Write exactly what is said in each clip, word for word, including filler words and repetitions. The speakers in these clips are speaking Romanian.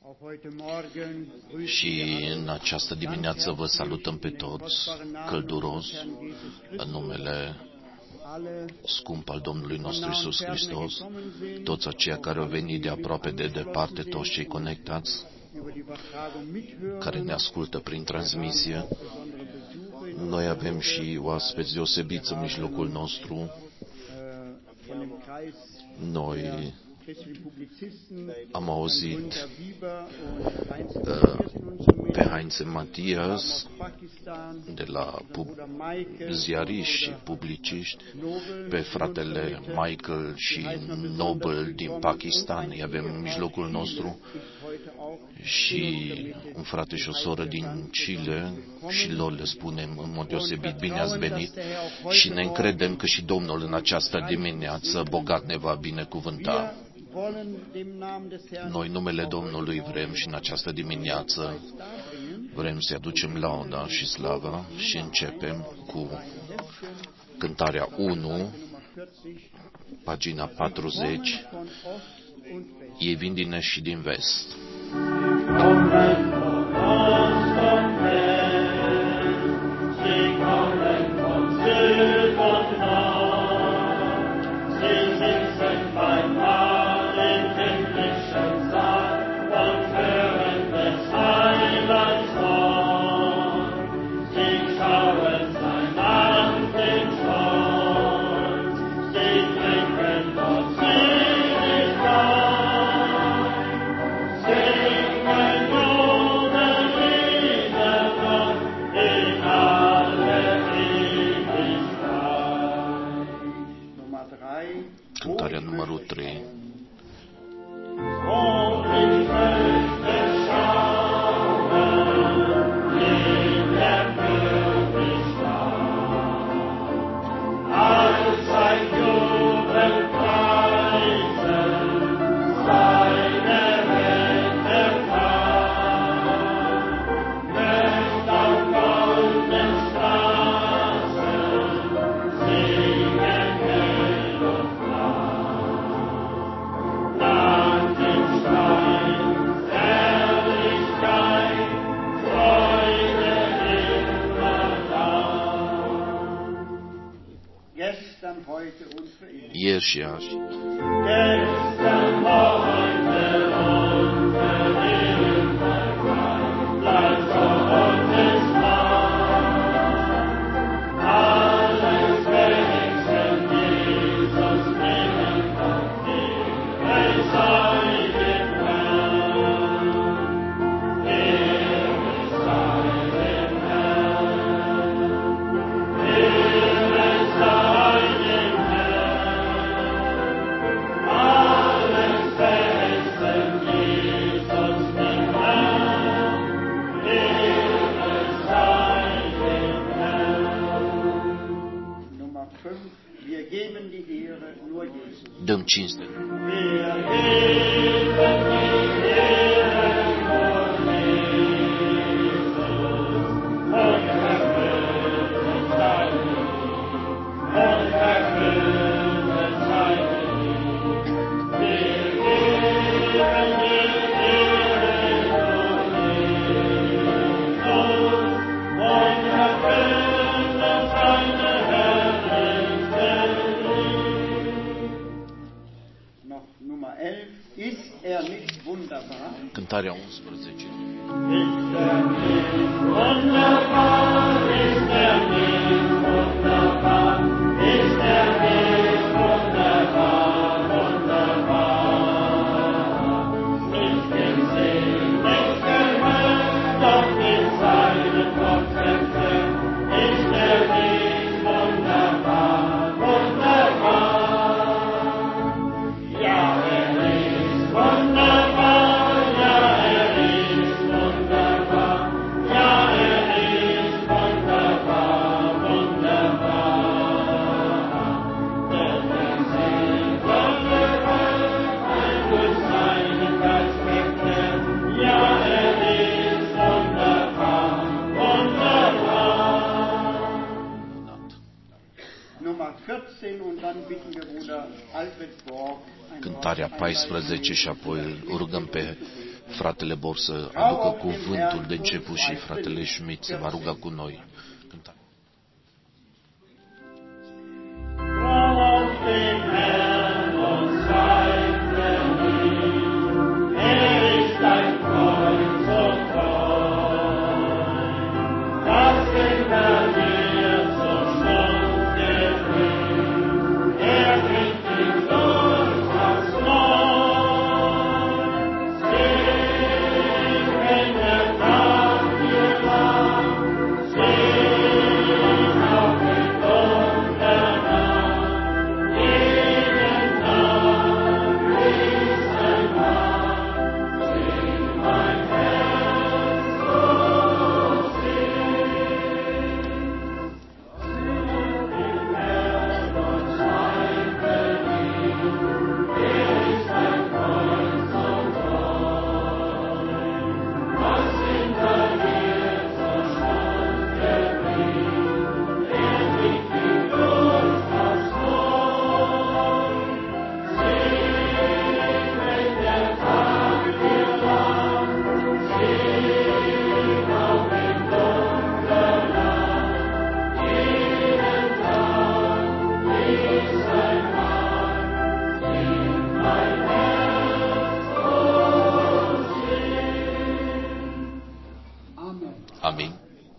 Și în această dimineață vă salutăm pe toți călduros în numele scump al Domnului nostru Iisus Hristos, toți aceia care au venit de aproape, de departe, toți cei conectați, care ne ascultă prin transmisie. Noi avem și oaspeți deosebiți în mijlocul nostru. Noi am auzit uh, pe Heinz Matias de la pub- ziariști și publiciști, pe fratele Michael și Noble din Pakistan, îi avem în mijlocul nostru, și un frate și o soră din Chile, și lor le spunem în mod deosebit bine ați venit și ne încredem că și Domnul în această dimineață bogat ne va binecuvânta. Noi numele Domnului vrem și în această dimineață vrem să-i aducem lauda și slava și începem cu cântarea unu, pagina patruzeci, ei vin din est și din vest. Cântarea numărul trei. Ieri și azi. Dăm cinste. Cântarea unsprezece. Cântarea paisprezece și apoi îl rugăm pe Fratele Bor să aducă cuvântul de început și fratele Schmidt se va ruga cu noi. Cânta. Amin.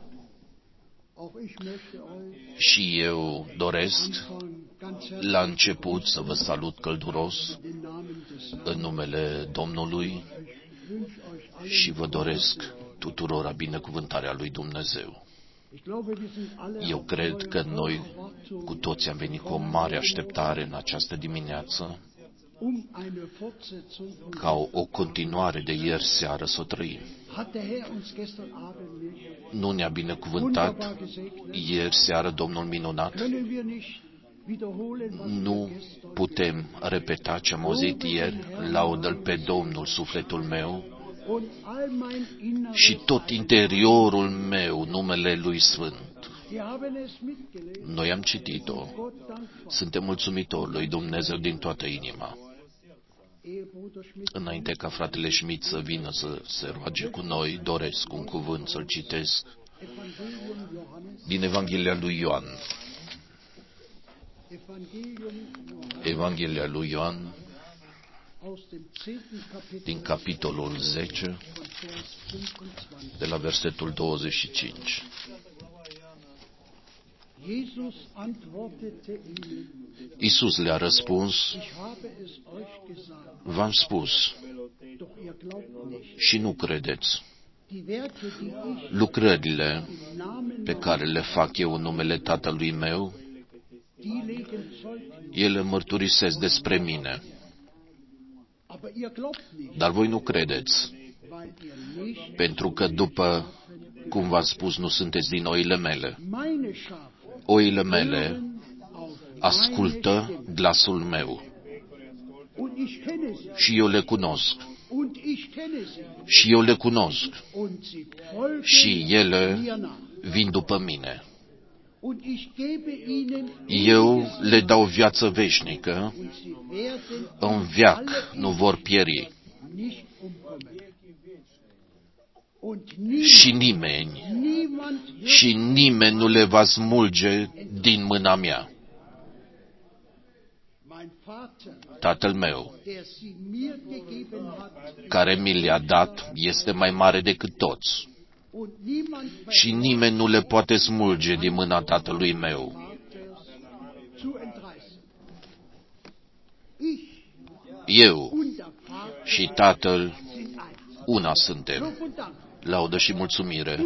Și eu doresc la început să vă salut călduros în numele Domnului și vă doresc tuturora binecuvântarea lui Dumnezeu. Eu cred că noi cu toți am venit cu o mare așteptare în această dimineață ca o, o continuare de ieri seară să o trăim. Nu ne-a binecuvântat ieri seară Domnul minunat? Nu putem repeta ce am auzit ieri, laudă-L pe Domnul sufletul meu și tot interiorul meu, numele Lui Sfânt. Noi am citit-o. Suntem mulțumitori lui Dumnezeu din toată inima. Înainte ca fratele Schmidt să vină să se roage cu noi, doresc un cuvânt să-l citesc din Evanghelia lui Ioan. Evanghelia lui Ioan, din capitolul zece, de la versetul douăzeci și cinci. Iisus le-a răspuns, v-am spus, și nu credeți. Lucrările pe care le fac eu în numele Tatălui meu, ele mărturisesc despre mine. Dar voi nu credeți, pentru că după cum v-am spus, nu sunteți din oile mele. Oile mele ascultă glasul meu și eu le cunosc. Și eu le cunosc și ele vin după mine. Eu le dau viață veșnică, în veac nu vor pieri. Și nimeni, și nimeni nu le va smulge din mâna mea. Tatăl meu, care mi le-a dat, este mai mare decât toți. Și nimeni nu le poate smulge din mâna Tatălui meu. Eu și Tatăl una suntem. Laudă și mulțumire.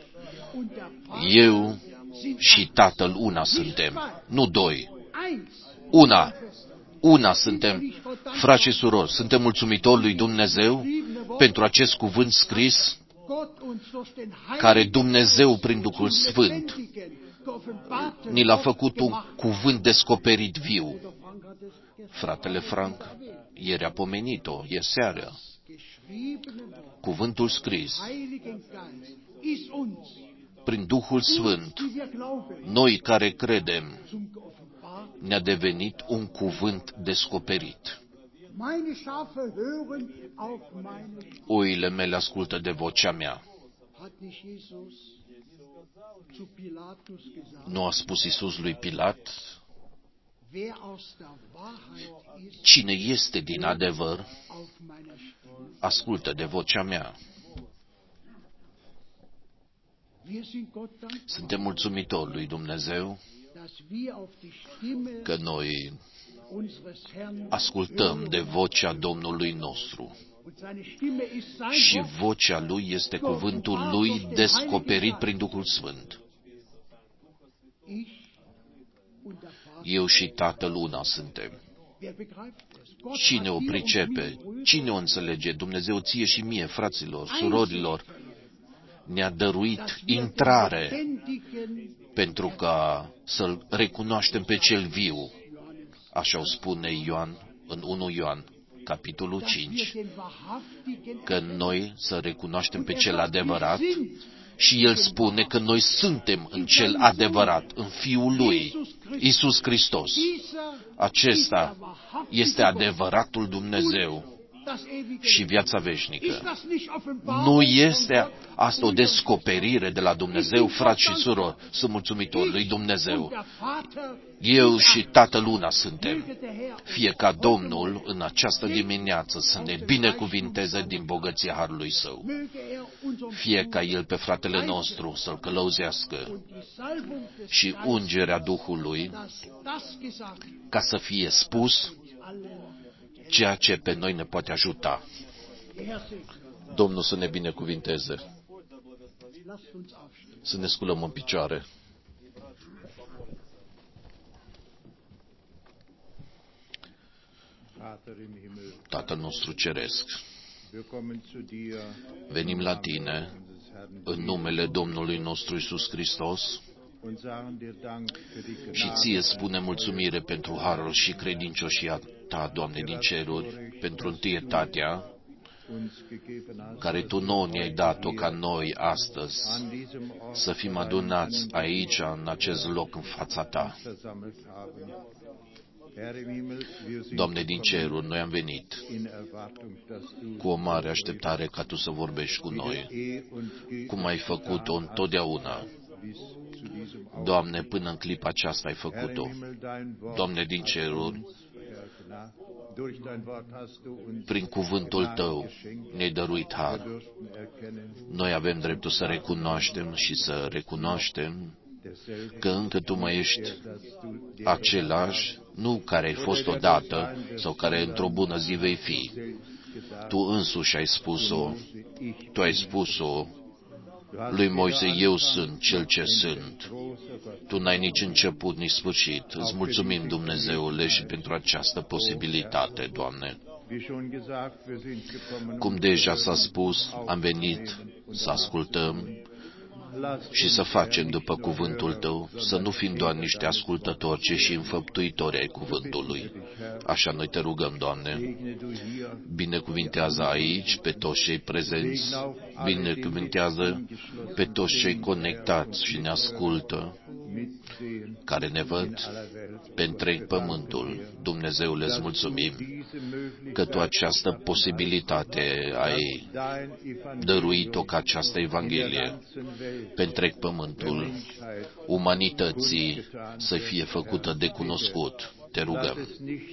Eu și Tatăl una suntem, nu doi. Una. Una suntem, frați și surori. Suntem mulțumitori lui Dumnezeu pentru acest cuvânt scris care Dumnezeu prin Duhul Sfânt ni l-a făcut un cuvânt descoperit viu. Fratele Frank ieri a pomenit-o, ieri seară. Cuvântul scris prin Duhul Sfânt, noi care credem, ne-a devenit un cuvânt descoperit. Oile mele ascultă de vocea mea. Nu a spus Iisus lui Pilat: cine este din adevăr, ascultă de vocea mea. Suntem mulțumitori lui Dumnezeu că noi ascultăm de vocea Domnului nostru. Și vocea Lui este cuvântul Lui descoperit prin Duhul Sfânt. Eu și Tatăl una suntem. Cine o pricepe? Cine o înțelege? Dumnezeu ție și mie, fraților, surorilor, ne-a dăruit intrare pentru ca să-L recunoaștem pe Cel viu. Așa o spune Ioan în unu Ioan, capitolul cinci, că noi să recunoaștem pe Cel adevărat și El spune că noi suntem în Cel adevărat, în Fiul Lui, Iisus Hristos. Acesta este adevăratul Dumnezeu și viața veșnică. Nu este asta o descoperire de la Dumnezeu, frați și surori? Sunt mulțumitor lui Dumnezeu. Eu și Tatăl una suntem. Fie ca Domnul în această dimineață să ne binecuvinteze din bogăția harului Său. Fie ca El pe fratele nostru să-l călăuzească și ungerea Duhului ca să fie spus ceea ce pe noi ne poate ajuta. Domnul să ne binecuvinteze. Să ne sculăm în picioare. Tatăl nostru ceresc, venim la Tine în numele Domnului nostru Iisus Hristos și Ție spune mulțumire pentru harul și credincioșia Ta, Doamne din ceruri, pentru întâietatea care Tu nouă ne-ai dat-o ca noi astăzi să fim adunați aici, în acest loc, în fața Ta. Doamne din ceruri, noi am venit cu o mare așteptare ca Tu să vorbești cu noi, cum ai făcut-o întotdeauna. Doamne, până în clipa aceasta ai făcut-o. Doamne din ceruri, prin cuvântul Tău ne-ai dăruit har. Noi avem dreptul să recunoaștem și să recunoaștem că încă Tu mai ești același, nu care ai fost odată sau care într-o bună zi vei fi. Tu însuși ai spus-o, Tu ai spus-o lui Moise, eu sunt cel ce sunt. Tu n-ai nici început, nici sfârșit. Îți mulțumim, Dumnezeule, și pentru această posibilitate, Doamne. Cum deja s-a spus, am venit să ascultăm și să facem după cuvântul Tău, să nu fim doar niște ascultători, ci și înfăptuitori ai cuvântului. Așa noi Te rugăm, Doamne. Binecuvintează aici pe toți cei prezenți, binecuvintează pe toți cei conectați și ne ascultă, care ne văd pe întreg pământul. Dumnezeule, îți mulțumim că Tu această posibilitate ai dăruit-o ca această Evanghelie pe întreg pământul umanității să fie făcută de cunoscut. Te rugăm.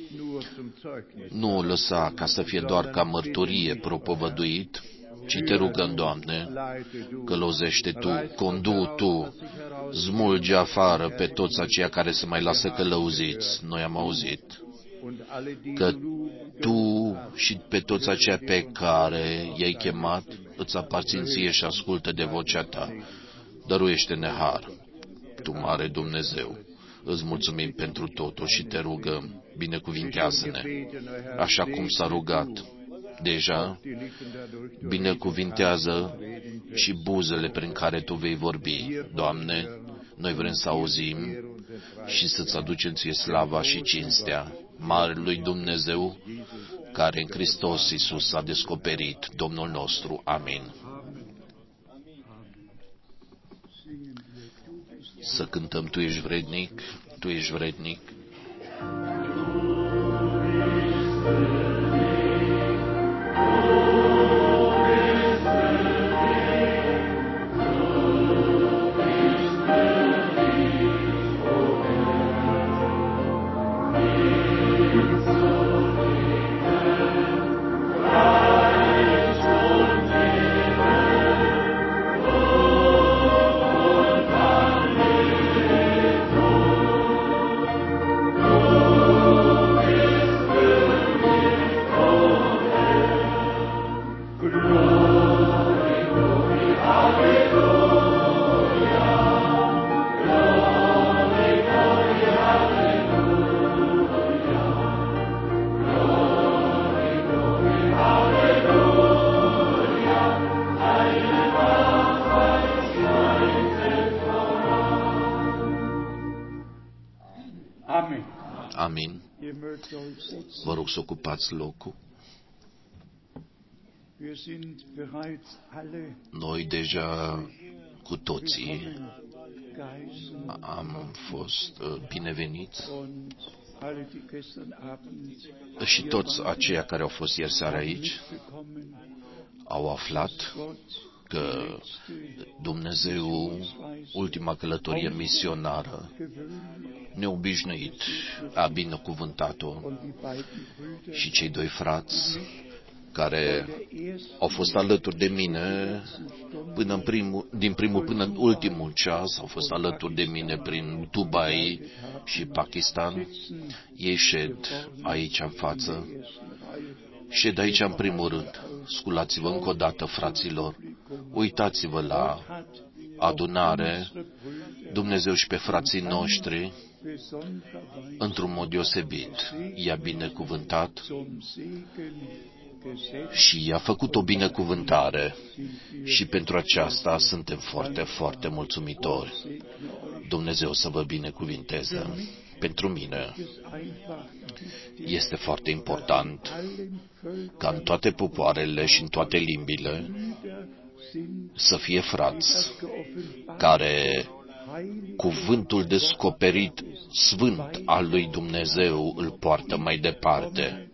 Nu o lăsa ca să fie doar ca mărturie propovăduit, ci Te rugăm, Doamne, călăuzește Tu, condu Tu, smulge afară pe toți aceia care se mai lasă călăuziți. Noi am auzit că Tu și pe toți aceia pe care i-ai chemat îți aparțin Ție și ascultă de vocea Ta. Dăruiește-ne har, Tu, mare Dumnezeu. Îți mulțumim pentru totul și Te rugăm, binecuvintează-ne, așa cum s-a rugat deja, binecuvintează și buzele prin care Tu vei vorbi. Doamne, noi vrem să auzim și să-ți aducem Ție slava și cinstea Marelui Dumnezeu, care în Hristos Iisus s-a descoperit, Domnul nostru. Amin. Să cântăm, Tu ești vrednic, Tu ești vrednic. Amin. Vă rog să ocupați locul. Noi deja cu toții am fost bineveniți și toți aceia care au fost ieri seara aici au aflat că Dumnezeu, ultima călătorie misionară neobișnuit, a binecuvântat-o și cei doi frați care au fost alături de mine până în primul, din primul până în ultimul ceas, au fost alături de mine prin Dubai și Pakistan. Ei șed aici în față, șed aici în primul rând. Sculați-vă încă o dată, fraților, uitați-vă la adunare, Dumnezeu și pe frații noștri, într-un mod deosebit, i-a binecuvântat și i-a făcut o binecuvântare și pentru aceasta suntem foarte, foarte mulțumitori. Dumnezeu să vă binecuvinteze. Pentru mine este foarte important ca în toate popoarele și în toate limbile să fie frați care cuvântul descoperit sfânt al lui Dumnezeu îl poartă mai departe.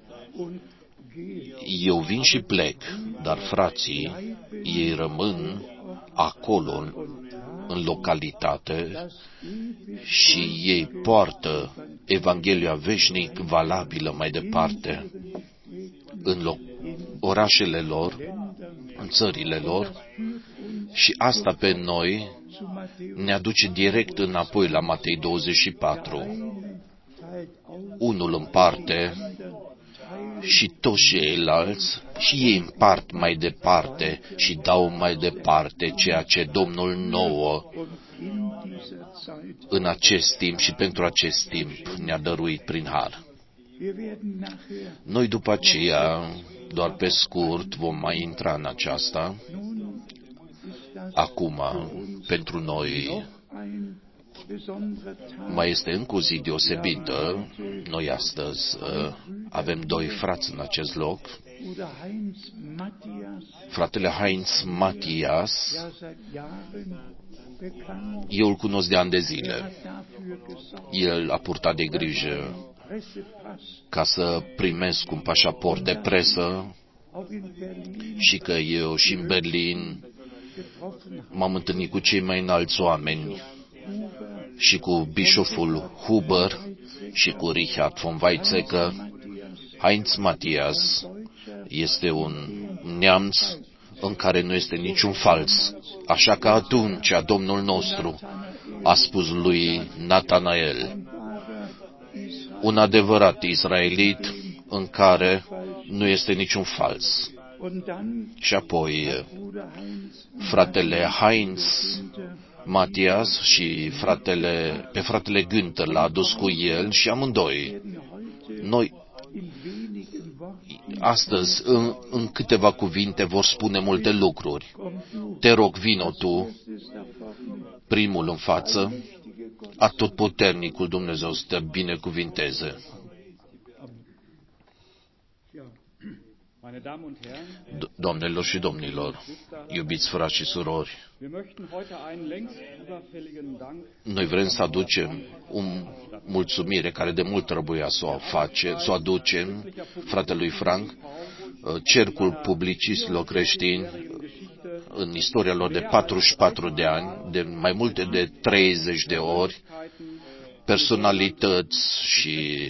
Eu vin și plec, dar frații, ei rămân acolo, în localitate, și ei poartă Evanghelia veșnic valabilă mai departe în orașele lor, în țările lor, și asta pe noi ne aduce direct înapoi la Matei douăzeci și patru. Unul împarte și toți ceilalți și ei împart mai departe și dau mai departe ceea ce Domnul nouă în acest timp și pentru acest timp ne-a dăruit prin har. Noi după aceea, doar pe scurt, vom mai intra în aceasta. Acum, pentru noi, mai este încă o zi deosebită. Noi astăzi avem doi frați în acest loc. Fratele Heinz Matthias, eu îl cunosc de ani de zile. El a purtat de grijă ca să primesc un pașaport de presă și că eu și în Berlin m-am întâlnit cu cei mai înalți oameni și cu bișoful Huber și cu Richard von Weizsäcker. Heinz Matthias este un neamț în care nu este niciun fals. Așa că atunci Domnul nostru a spus lui Natanael, un adevărat israelit în care nu este niciun fals. Și apoi fratele Heinz Matthias și fratele, pe fratele Günther l-a adus cu el și amândoi. Noi astăzi, în, în câteva cuvinte, vor spune multe lucruri. Te rog, vino tu, primul în față, atotputernicul Dumnezeu să te binecuvinteze. Doamnelor și domnilor, iubiți frați și surori, noi vrem să aducem o mulțumire care de mult trebuia să o facem, să o aducem fratelui Frank, cercul publicistilor creștini în istoria lor de patruzeci și patru de ani, de mai multe de treizeci de ori, personalități și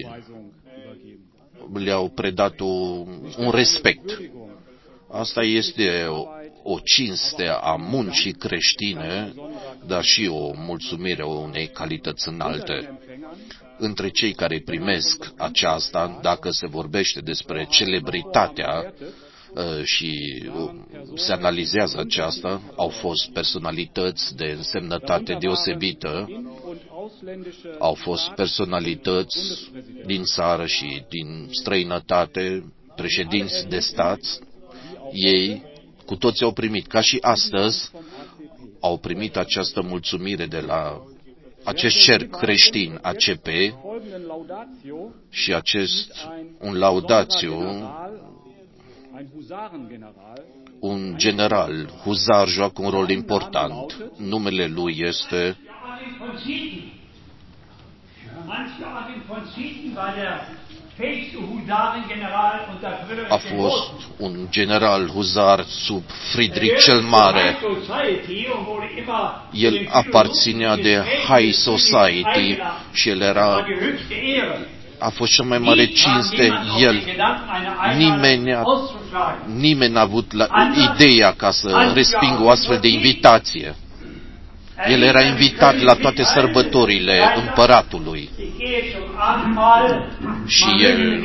le-au predat un respect. Asta este o, o cinste a muncii creștine, dar și o mulțumire unei calități înalte. Între cei care primesc aceasta, dacă se vorbește despre celebritatea și se analizează aceasta, au fost personalități de însemnătate deosebită, au fost personalități din țară și din străinătate, președinți de stat. Ei cu toți au primit, ca și astăzi, au primit această mulțumire de la acest cerc creștin A C P și acest, un laudațiu, un general, huzar, joacă un rol important. Numele lui este a fost un general huzar sub Friedrich cel Mare. El aparținea de High Society și el era, a fost cea mai mare cinste. El, nimeni, a, nimeni n-a avut la, ideea ca să respingă o astfel de invitație. El era invitat la toate sărbătorile împăratului. Și el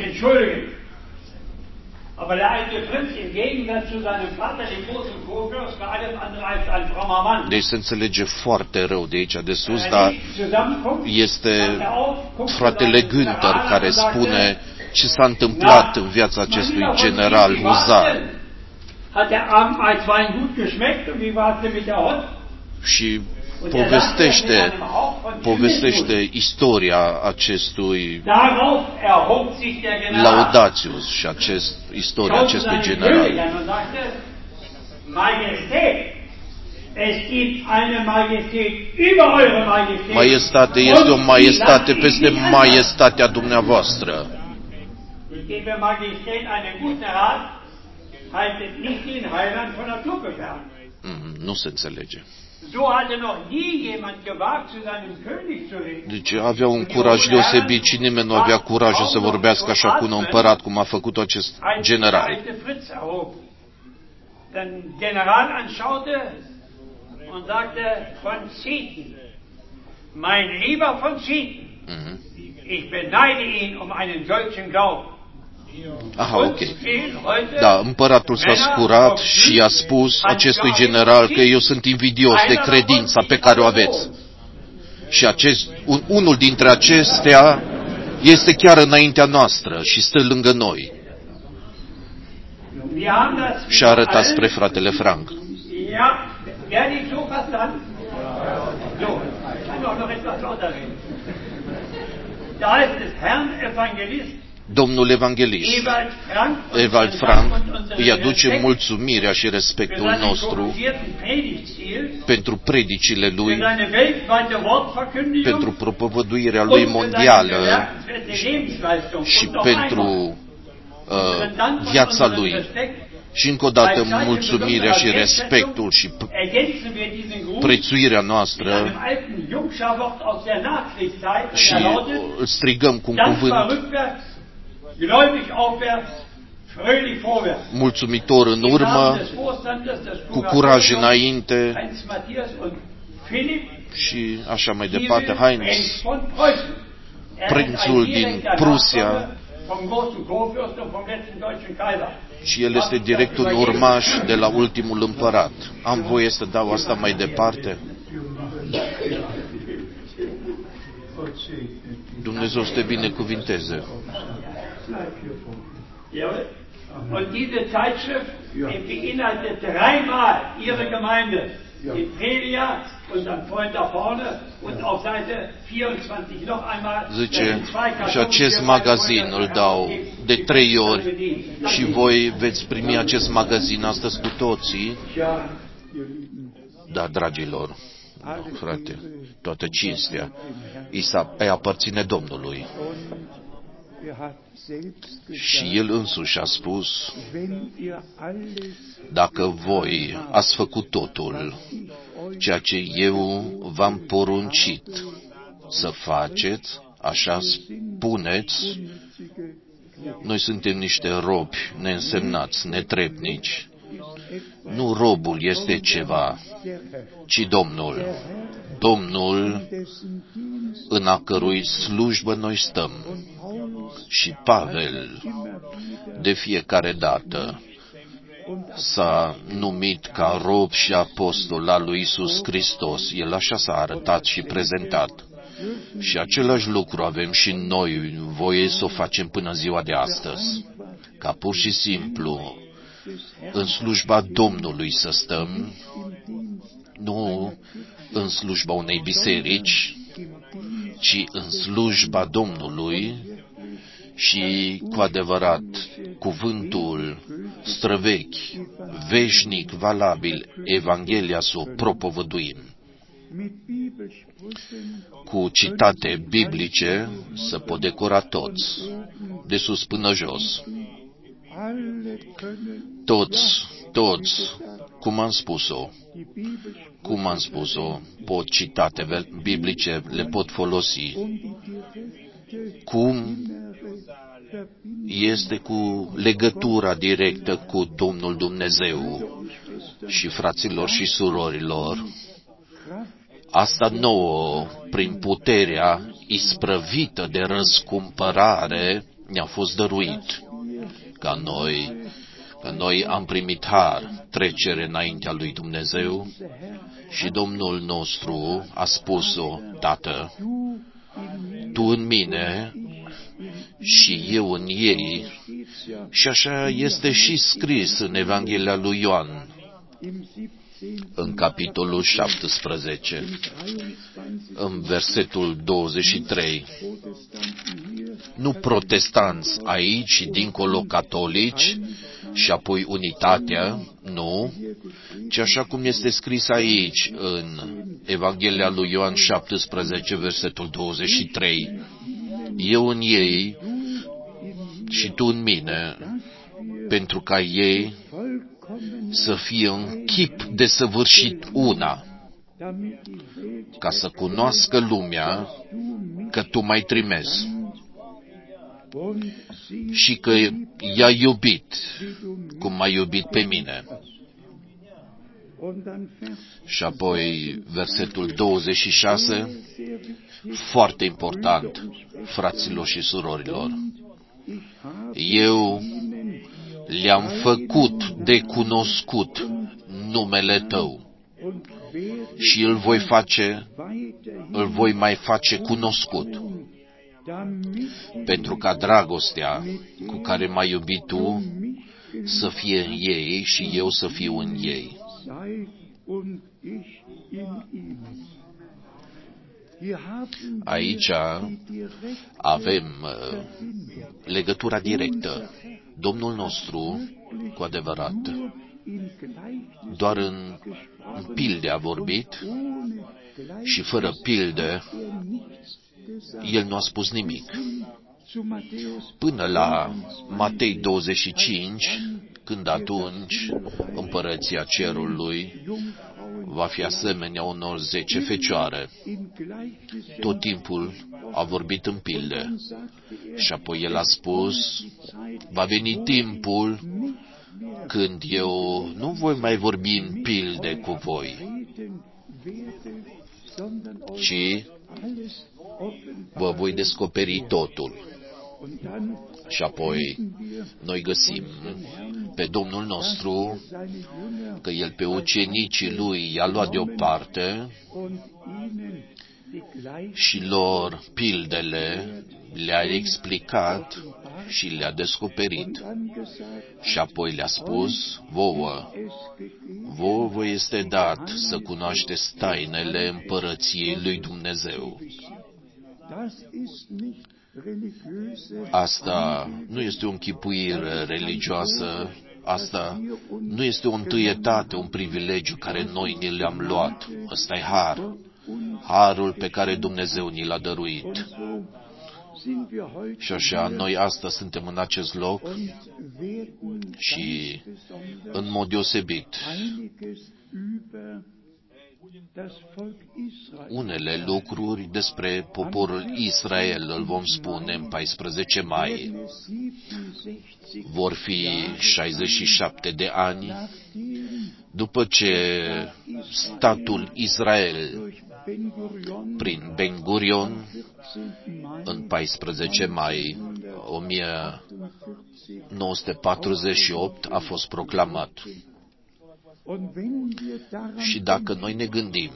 deci se înțelege foarte rău de aici de sus, dar este fratele Günther care spune ce s-a întâmplat în viața acestui general huzar. Și povestește, povestește istoria acestui Laudatius și acest, istoria acestui general. Majestate, este o majestate peste majestatea dumneavoastră. Mm, nu se înțelege. Deci avea un curaj deosebit și nimeni nu avea curajul să vorbească așa cu un împărat cum a făcut acest general. General anschaute und sagte, von Zieten, mein lieber von Zieten, ich beneide ihn um einen solchen Glauben. Aha, ok. Da, împăratul s-a scurat și a spus acestui general că eu sunt invidios de credința pe care o aveți. Și acest, un, unul dintre acestea este chiar înaintea noastră și stă lângă noi. Și a arătat spre fratele Frank. Domnul evanghelist Ewald Frank îi aduce mulțumirea și respectul nostru pentru predicile lui, pentru propovăduirea lui mondială și pentru uh, viața lui. Și încă o dată mulțumirea și respectul și prețuirea noastră și îl strigăm cu un cuvânt mulțumitor în urmă, cu curaj înainte și așa mai departe. Heinz, prințul din Prusia, și el este direct un urmaș de la ultimul împărat. Am voie să dau asta mai departe? Dumnezeu să te binecuvinteze. Und diese Zeitschrift beinhaltet dreimal Ihre Gemeinde. In Prelia und dann vorhin da vorne und auf Seite vierundzwanzig noch einmal. Zice, și acest magazin îl dau de trei ori și voi veți primi acest magazin astăzi cu toții. Da, dragilor, frate, toată cinstea îi aparține Domnului. Și el însuși a spus, dacă voi ați făcut totul, ceea ce eu v-am poruncit să faceți, așa spuneți, noi suntem niște robi neînsemnați, netrebnici. Nu robul este ceva, ci Domnul. Domnul în a cărui slujbă noi stăm. Și Pavel, de fiecare dată, s-a numit ca rob și apostol al lui Iisus Hristos. El așa s-a arătat și prezentat. Și același lucru avem și noi voie să o facem până ziua de astăzi. Ca pur și simplu în slujba Domnului să stăm, nu în slujba unei biserici, ci în slujba Domnului și cu adevărat cuvântul străvechi, veșnic, valabil, Evanghelia să o propovăduim. Cu citate biblice să pot decora toți, de sus până jos. Toți, toți, cum am spus-o, cum am spus-o, pot citate biblice, le pot folosi. Cum este cu legătura directă cu Domnul Dumnezeu și fraților și surorilor, asta nouă, prin puterea isprăvită de răscumpărare, ne-a fost dăruit, ca noi, că noi am primit har, trecere înaintea lui Dumnezeu și Domnul nostru a spus-o, Tată, Tu în mine și eu în ei, și așa este și scris în Evanghelia lui Ioan, în capitolul șaptesprezece, în versetul douăzeci și trei. Nu protestanți aici și dincolo catolici și apoi unitatea, nu, ci așa cum este scris aici în Evanghelia lui Ioan șaptesprezece, versetul douăzeci și trei. Eu în ei și tu în mine, pentru ca ei să fie în chip desăvârșit una, ca să cunoască lumea că tu m-ai trimis și că i-a iubit cum m-a iubit pe mine. Și apoi versetul douăzeci și șase, foarte important, fraților și surorilor. Eu le-am făcut de cunoscut numele tău și îl voi face, îl voi mai face cunoscut, pentru ca dragostea cu care m-ai iubit tu să fie în ei și eu să fiu în ei. Aici avem legătura directă. Domnul nostru, cu adevărat, doar în, în pilde a vorbit și fără pilde El nu a spus nimic. Până la Matei douăzeci și cinci, când atunci împărăția cerului va fi asemenea unor zece fecioare. Tot timpul a vorbit în pilde. Și apoi El a spus, va veni timpul când eu nu voi mai vorbi în pilde cu voi, ci vă voi descoperi totul. Și apoi noi găsim pe Domnul nostru că El pe ucenicii Lui i-a luat deoparte și lor pildele le-a explicat și le-a descoperit. Și apoi le-a spus, vouă, vouă vă este dat să cunoașteți tainele împărăției lui Dumnezeu. Asta nu este o închipuire religioasă, asta nu este o întâietate, un privilegiu care noi ni le-am luat. Ăsta e har, harul pe care Dumnezeu ni l-a dăruit. Și așa, noi astăzi suntem în acest loc și, în mod deosebit, unele lucruri despre poporul Israel îl vom spune în paisprezece mai. Vor fi șaizeci și șapte de ani după ce statul Israel, prin Ben Gurion, în paisprezece mai o mie nouă sute patruzeci și opt, a fost proclamat. Și dacă noi ne gândim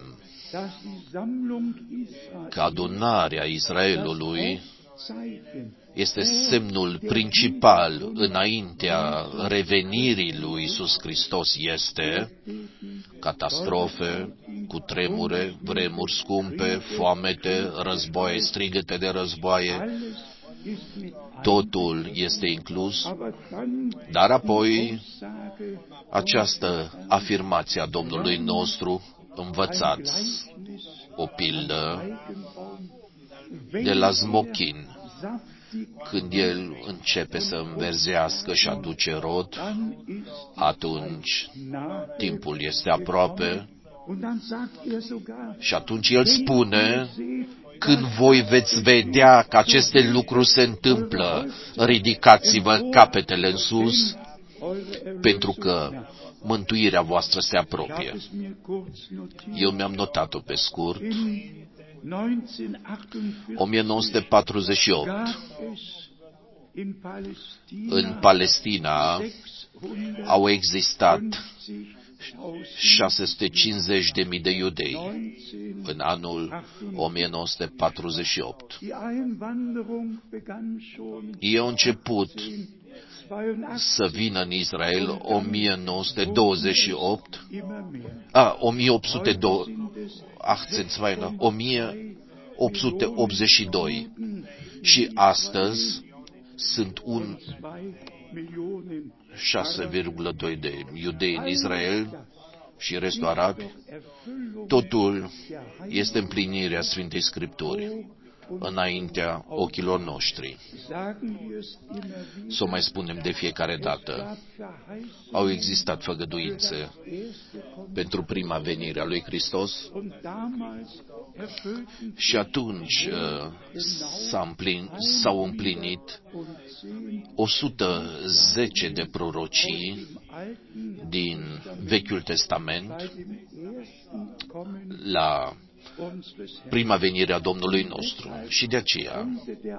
că adunarea Israelului este semnul principal înaintea revenirii lui Iisus Hristos, este catastrofe, cu tremure, vremuri scumpe, foamete, războaie, strigăte de războaie, totul este inclus, dar apoi această afirmație a Domnului nostru: învățați o pildă de la smochin. Când el începe să înverzească și aduce rod, atunci timpul este aproape și atunci el spune: când voi veți vedea că aceste lucruri se întâmplă, ridicați-vă capetele în sus, pentru că mântuirea voastră se apropie. Eu mi-am notat-o pe scurt. o mie nouă sute patruzeci și opt, în Palestina au existat șase sute cincizeci de mii de iudei în anul o mie nouă sute patruzeci și opt. Ei au început să vină în Israel o mie nouă sute douăzeci și opt, a, o mie opt sute optzeci și doi și astăzi sunt un șase virgulă doi de iudei în Israel și restul arabi. Totul este împlinirea Sfintei Scripturi înaintea ochilor noștri. Să o mai spunem de fiecare dată. Au existat făgăduințe pentru prima venire a lui Hristos și atunci s-a împlin, s-au împlinit o sută zece de prorocii din Vechiul Testament la prima venire a Domnului nostru. Și de aceea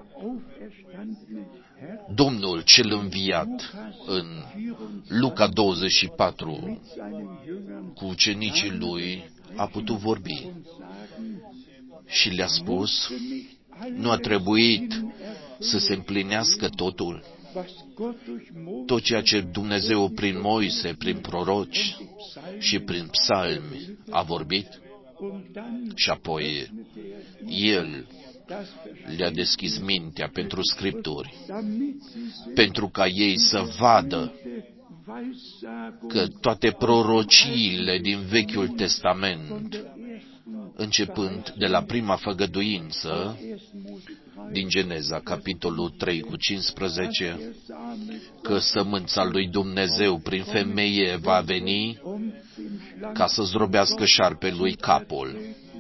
Domnul cel înviat în Luca douăzeci și patru cu ucenicii lui a putut vorbi și le-a spus: nu a trebuit să se împlinească totul, tot ceea ce Dumnezeu prin Moise, prin proroci și prin psalmi a vorbit? Și apoi El le-a deschis mintea pentru Scripturi, pentru ca ei să vadă că toate prorociile din Vechiul Testament, începând de la prima făgăduință, din Geneza, capitolul trei cu cincisprezece, că sămânța lui Dumnezeu prin femeie va veni ca să zdrobească șarpelui capul.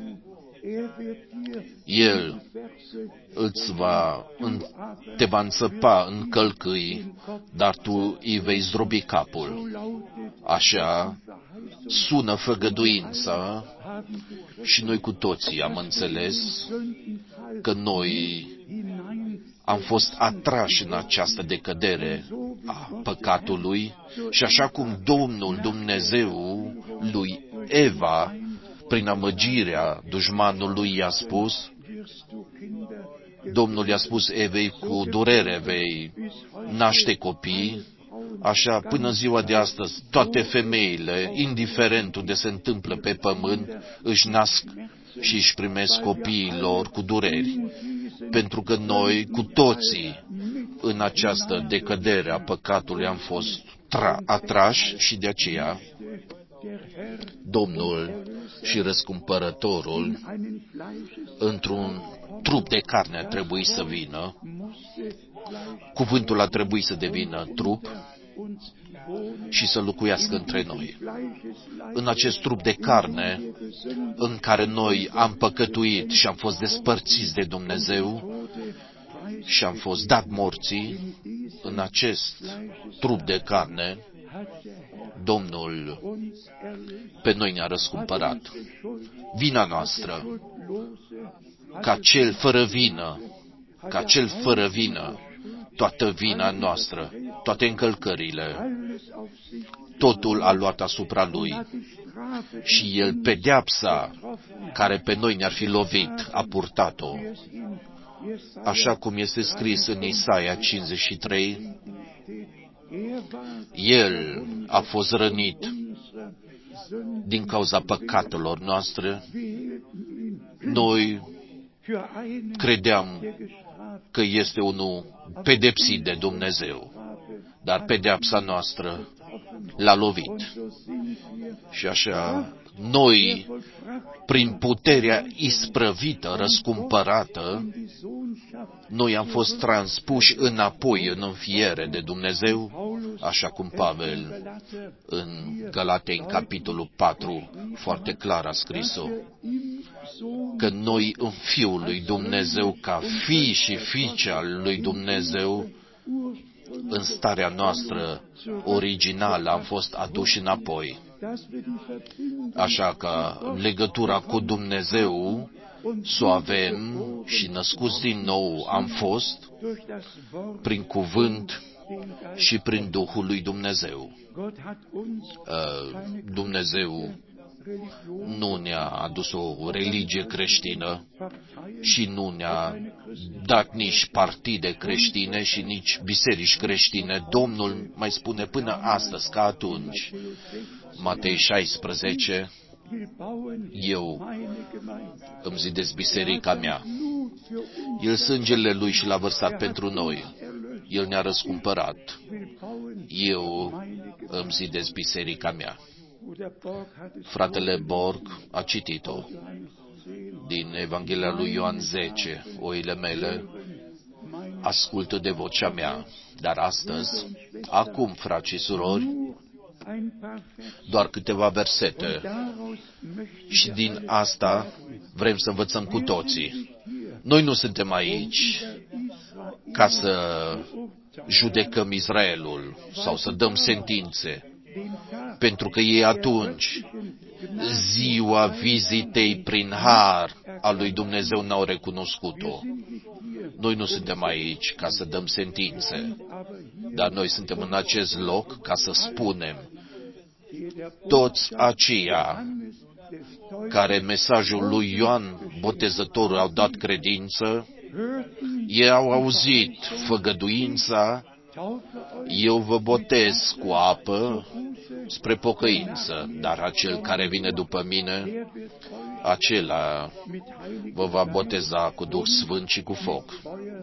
El îți va, te va înțăpa în călcâi, dar tu îi vei zdrobi capul. Așa sună făgăduința și noi cu toții am înțeles că noi am fost atrași în această decădere a păcatului și așa cum Domnul Dumnezeu lui Eva, prin amăgirea dușmanului, i-a spus, Domnul i-a spus Evei: cu durere vei naște copii. Așa, până ziua de astăzi, toate femeile, indiferent unde se întâmplă pe pământ, își nasc și își primesc copiii lor cu dureri. Pentru că noi, cu toții, în această decădere a păcatului am fost tra- atrași și de aceea Domnul și Răscumpărătorul într-un trup de carne a trebuit să vină. Cuvântul a trebuit să devină trup și să locuiască între noi. În acest trup de carne în care noi am păcătuit și am fost despărțiți de Dumnezeu și am fost dat morții, în acest trup de carne Domnul pe noi ne-a răscumpărat. Vina noastră, ca cel fără vină, ca cel fără vină, toată vina noastră, toate încălcările, totul a luat asupra Lui și El pedeapsa care pe noi ne-ar fi lovit, a purtat-o. Așa cum este scris în Isaia cincizeci și trei, El a fost rănit din cauza păcatelor noastre, noi credeam că este unul pedepsit de Dumnezeu, dar pedeapsa noastră l-a lovit. Și așa, noi, prin puterea isprăvită, răscumpărată, noi am fost transpuși înapoi în înfiere de Dumnezeu, așa cum Pavel în Galateni, capitolul patru, foarte clar a scris-o, că noi în Fiul lui Dumnezeu, ca fii și fiice al lui Dumnezeu, în starea noastră originală am fost aduși înapoi. Așa că legătura cu Dumnezeu să o avem și născuți din nou am fost prin cuvânt și prin Duhul lui Dumnezeu. Dumnezeu nu ne-a adus o religie creștină și nu ne-a dat nici partide creștine și nici biserici creștine. Domnul mai spune până astăzi, ca atunci, Matei șaisprezece, eu îmi zidesc biserica mea. El sângele lui și l-a vărsat pentru noi. El ne-a răscumpărat. Eu îmi zidesc biserica mea. Fratele Borg a citit-o din Evanghelia lui Ioan zece. Oile mele ascultă de vocea mea. Dar astăzi, acum, frați și surori, doar câteva versete. Și din asta vrem să învățăm cu toții. Noi nu suntem aici ca să judecăm Israelul sau să dăm sentințe, pentru că ei atunci, ziua vizitei prin har al lui Dumnezeu, n-au recunoscut-o. Noi nu suntem aici ca să dăm sentințe, dar noi suntem în acest loc ca să spunem, toți aceia care mesajul lui Ioan Botezătorul au dat credință, ei au auzit făgăduința, eu vă botez cu apă spre pocăință, dar acel care vine după mine, acela vă va boteza cu Duh Sfânt și cu foc.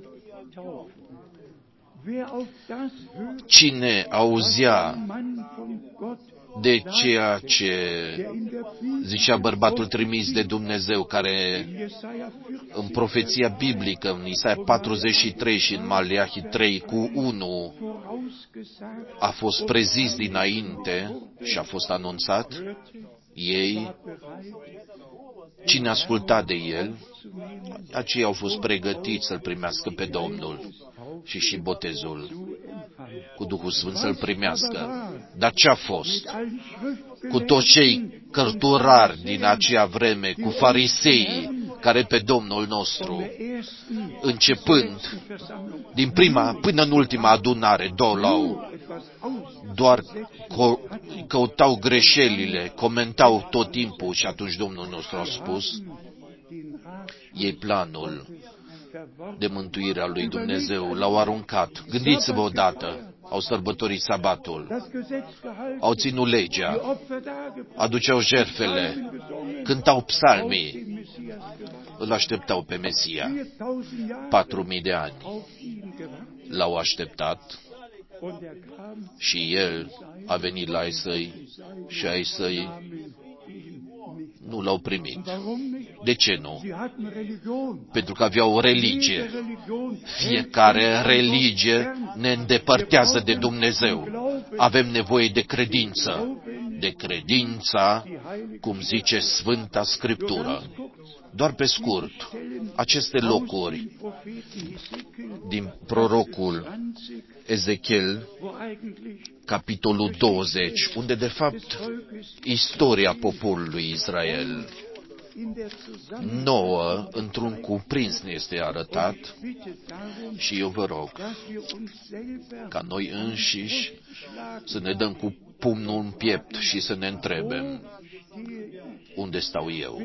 Cine auzea de ceea ce zicea bărbatul trimis de Dumnezeu, care în profeția biblică, în Isaia patruzeci și trei și în Maleahi trei cu unu, a fost prezis dinainte și a fost anunțat, ei, cine asculta de el, aceia au fost pregătiți să-L primească pe Domnul și și botezul cu Duhul Sfânt să-L primească. Dar ce a fost? Cu toți cei cărturari din acea vreme, cu fariseii care pe Domnul nostru, începând din prima până în ultima adunare, dolau, doar căutau greșelile, comentau tot timpul și atunci Domnul nostru a spus, ei planul de mântuire a lui Dumnezeu l-au aruncat. Gândiți-vă odată, au sărbătorit sabatul, au ținut legea, aduceau jertfele, cântau psalmii, îl așteptau pe Mesia. Patru mii de ani l-au așteptat și el a venit la ai săi și ai săi nu l-au primit. De ce nu? Pentru că aveau o religie. Fiecare religie ne îndepărtează de Dumnezeu. Avem nevoie de credință. De credința, cum zice Sfânta Scriptură. Doar pe scurt, aceste locuri din prorocul Ezechiel, capitolul douăzeci, unde de fapt istoria poporului Israel nouă, într-un cuprins ne este arătat, și eu vă rog ca noi înșiși să ne dăm cu pumnul în piept și să ne întrebem, unde stau eu?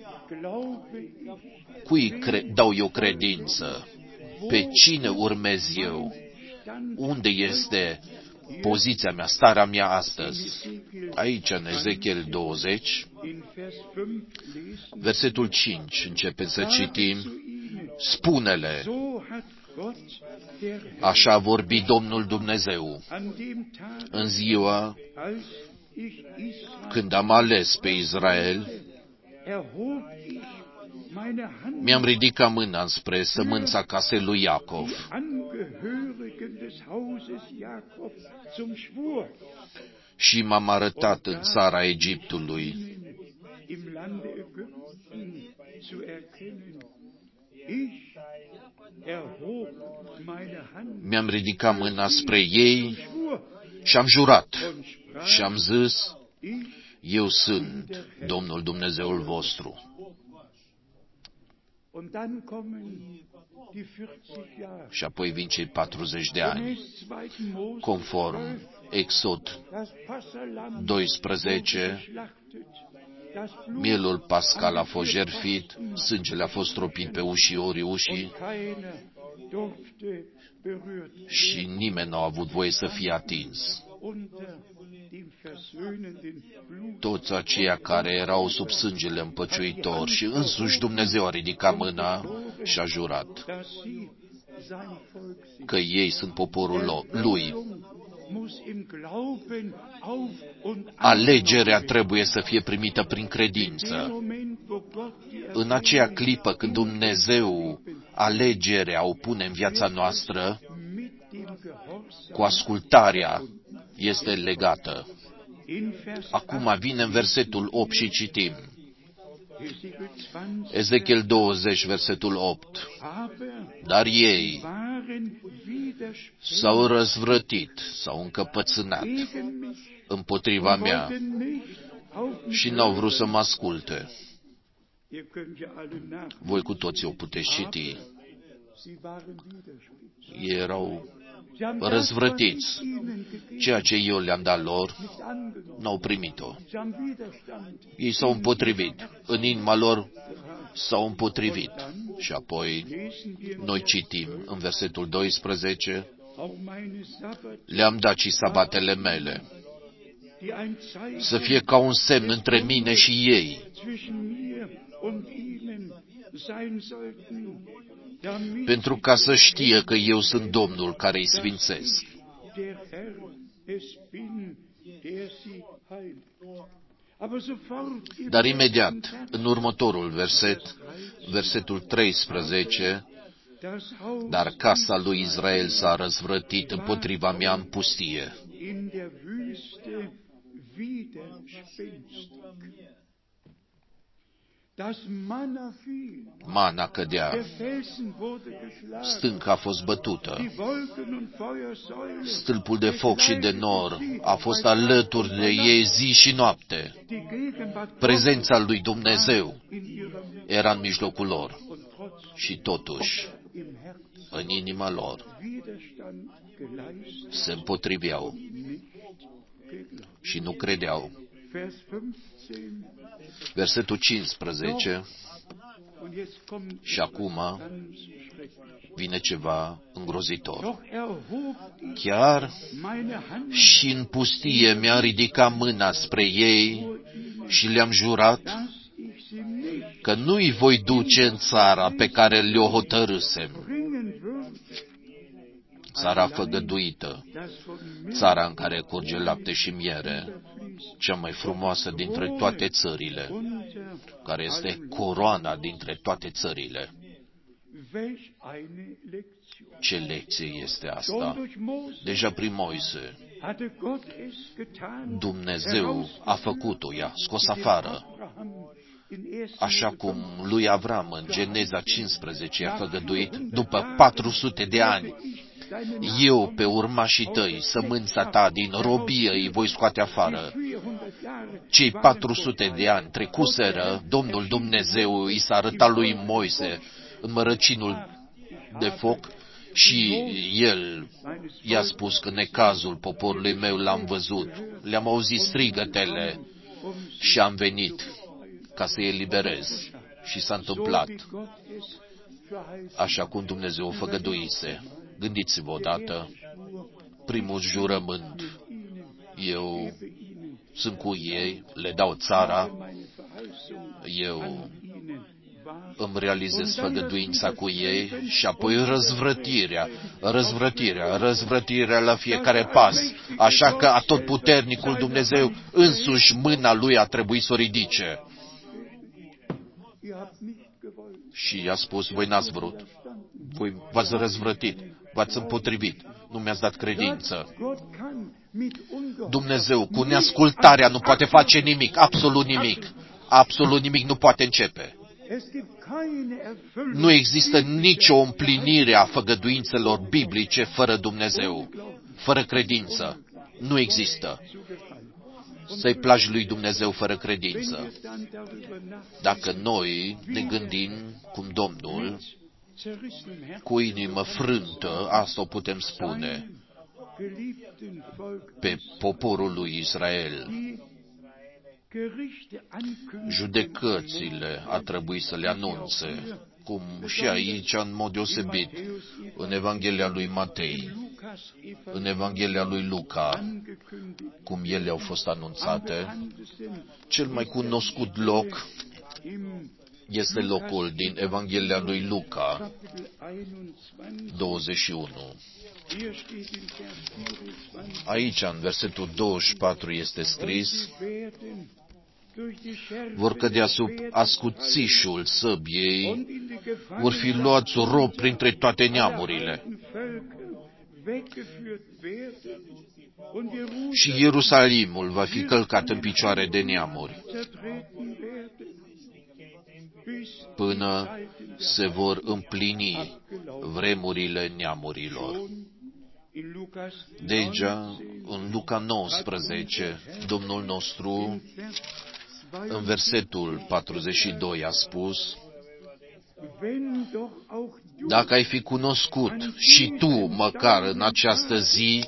Cui cre- dau eu credință? Pe cine urmez eu? Unde este poziția mea, starea mea astăzi. Aici, în Ezechiel douăzeci, versetul cinci, începem să citim: spune-le, așa a vorbit Domnul Dumnezeu, în ziua când am ales pe Israel, mi-am ridicat mâna spre sămânța casei lui Iacov și m-am arătat în țara Egiptului. Mi-am ridicat mâna spre ei și am jurat și am zis: eu sunt Domnul Dumnezeul vostru. Și apoi vin cei patruzeci de ani, conform Exod doisprezece, mielul pascal a fost jertfit, sângele a fost tropit pe ușiorii ușii și nimeni nu a avut voie să fie atins. Toți aceia care erau sub sângele împăciuitor și însuși Dumnezeu a ridicat mâna și a jurat că ei sunt poporul lui. Alegerea trebuie să fie primită prin credință. În aceea clipă când Dumnezeu alegerea o pune în viața noastră, cu ascultarea este legată. Acum vine în versetul opt și citim. Ezechiel douăzeci, versetul opt. Dar ei s-au răzvrătit, s-au încăpățânat împotriva mea și n-au vrut să mă asculte. Voi cu toții o puteți citi. Ei erau răzvrătiți. Ceea ce eu le-am dat lor, n-au primit-o. Ei s-au împotrivit. În inima lor s-au împotrivit. Și apoi noi citim în versetul doisprezece: le-am dat și sabatele mele, să fie ca un semn între mine și ei, pentru ca să știe că eu sunt Domnul care îi sfințesc. Dar imediat, în următorul verset, versetul treisprezece, dar casa lui Israel s-a răzvrătit împotriva mea în pustie. Mana cădea, stânca a fost bătută, stâlpul de foc și de nor a fost alături de ei zi și noapte. Prezența lui Dumnezeu era în mijlocul lor și totuși, în inima lor, se împotriveau și nu credeau. Versetul cincisprezece, și acum vine ceva îngrozitor. Chiar și în pustie mi-a ridicat mâna spre ei și le-am jurat că nu-i voi duce în țara pe care le-o hotărâsem, țara făgăduită, țara în care curge lapte și miere, cea mai frumoasă dintre toate țările, care este coroana dintre toate țările. Ce lecție este asta? Deja prin Moise, Dumnezeu a făcut-o, i-a scos afară. Așa cum lui Avram în Geneza cincisprezece i-a făgăduit, după patru sute de ani, eu pe urmașii tăi, sămânța ta din robie îi voi scoate afară. Cei patru sute de ani trecuseră, Domnul Dumnezeu i s-a arătat lui Moise în mărăcinul de foc și el i-a spus că necazul poporului meu l-am văzut, le-am auzit strigătele și am venit ca să-i eliberez. Și s-a întâmplat așa cum Dumnezeu o făgăduise. Gândiți-vă odată primul jurământ. Eu sunt cu ei, le dau țara, eu îmi realizez făgăduința cu ei și apoi răzvrătirea, răzvrătirea, răzvrătirea la fiecare pas. Așa că atotputernicul Dumnezeu însuși mâna lui a trebuit să o ridice. Și i-a spus, voi n-ați vrut, voi v-ați răzvrătit, v-ați împotrivit, nu mi-ați dat credință. Dumnezeu cu neascultarea nu poate face nimic, absolut nimic, absolut nimic nu poate începe. Nu există nicio împlinire a făgăduințelor biblice fără Dumnezeu, fără credință. Nu există. Să-i placi lui Dumnezeu fără credință. Dacă noi ne gândim cum Domnul, cu inimă frântă, asta o putem spune, pe poporul lui Israel, judecățile a trebuit să le anunțe, cum și aici, în mod deosebit, în Evanghelia lui Matei, în Evanghelia lui Luca, cum ele au fost anunțate. Cel mai cunoscut loc este locul din Evanghelia lui Luca, douăzeci și unu. Aici, în versetul douăzeci și patru, este scris: vor cădea sub ascuțișul săbiei, vor fi luați robi printre toate neamurile. Și Ierusalimul va fi călcat în picioare de neamuri, până se vor împlini vremurile neamurilor. Deja, în Luca nouăsprezece, Domnul nostru, în versetul patruzeci și doi, a spus: dacă ai fi cunoscut și tu, măcar în această zi,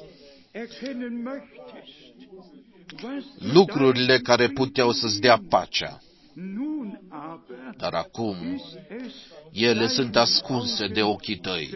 lucrurile care puteau să-ți dea pacea, dar acum ele sunt ascunse de ochii tăi.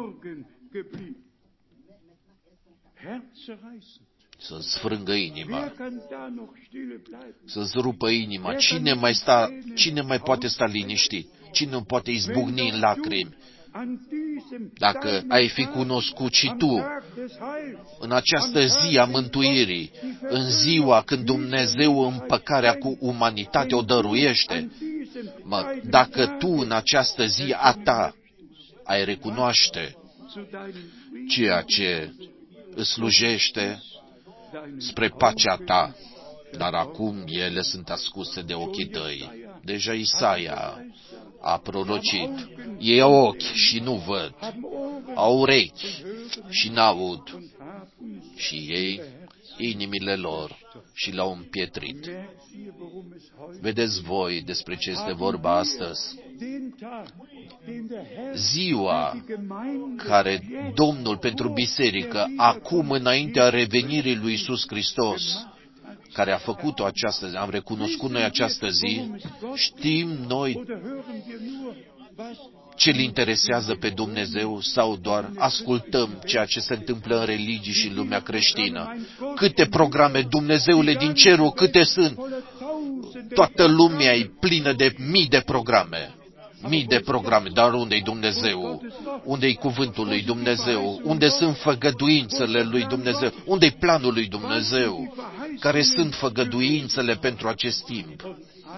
Să-ți sfrângă inima, să-ți rupă inima. Cine mai, sta, cine mai poate sta liniștit? Cine nu poate izbucni în lacrimi? Dacă ai fi cunoscut și tu, în această zi a mântuirii, în ziua când Dumnezeu împăcarea cu umanitatea o dăruiește, mă, dacă tu în această zi a ta ai recunoaște ceea ce îți slujește spre pacea ta, dar acum ele sunt ascunse de ochii tăi. Deja Isaia a prorocit: ei au ochi și nu văd, au urechi și n-aud, și ei inimile lor și l-au împietrit. Vedeți voi despre ce este vorba astăzi? Ziua care Domnul pentru biserică, acum înaintea revenirii lui Iisus Hristos, care a făcut-o această zi, am recunoscut noi această zi, știm noi ce-L interesează pe Dumnezeu sau doar ascultăm ceea ce se întâmplă în religii și în lumea creștină? Câte programe, Dumnezeule din cerul, câte sunt? Toată lumea e plină de mii de programe. Mii de programe, dar unde-i Dumnezeu? Unde-i cuvântul lui Dumnezeu? Unde sunt făgăduințele lui Dumnezeu? Unde-i planul lui Dumnezeu? Care sunt făgăduințele pentru acest timp?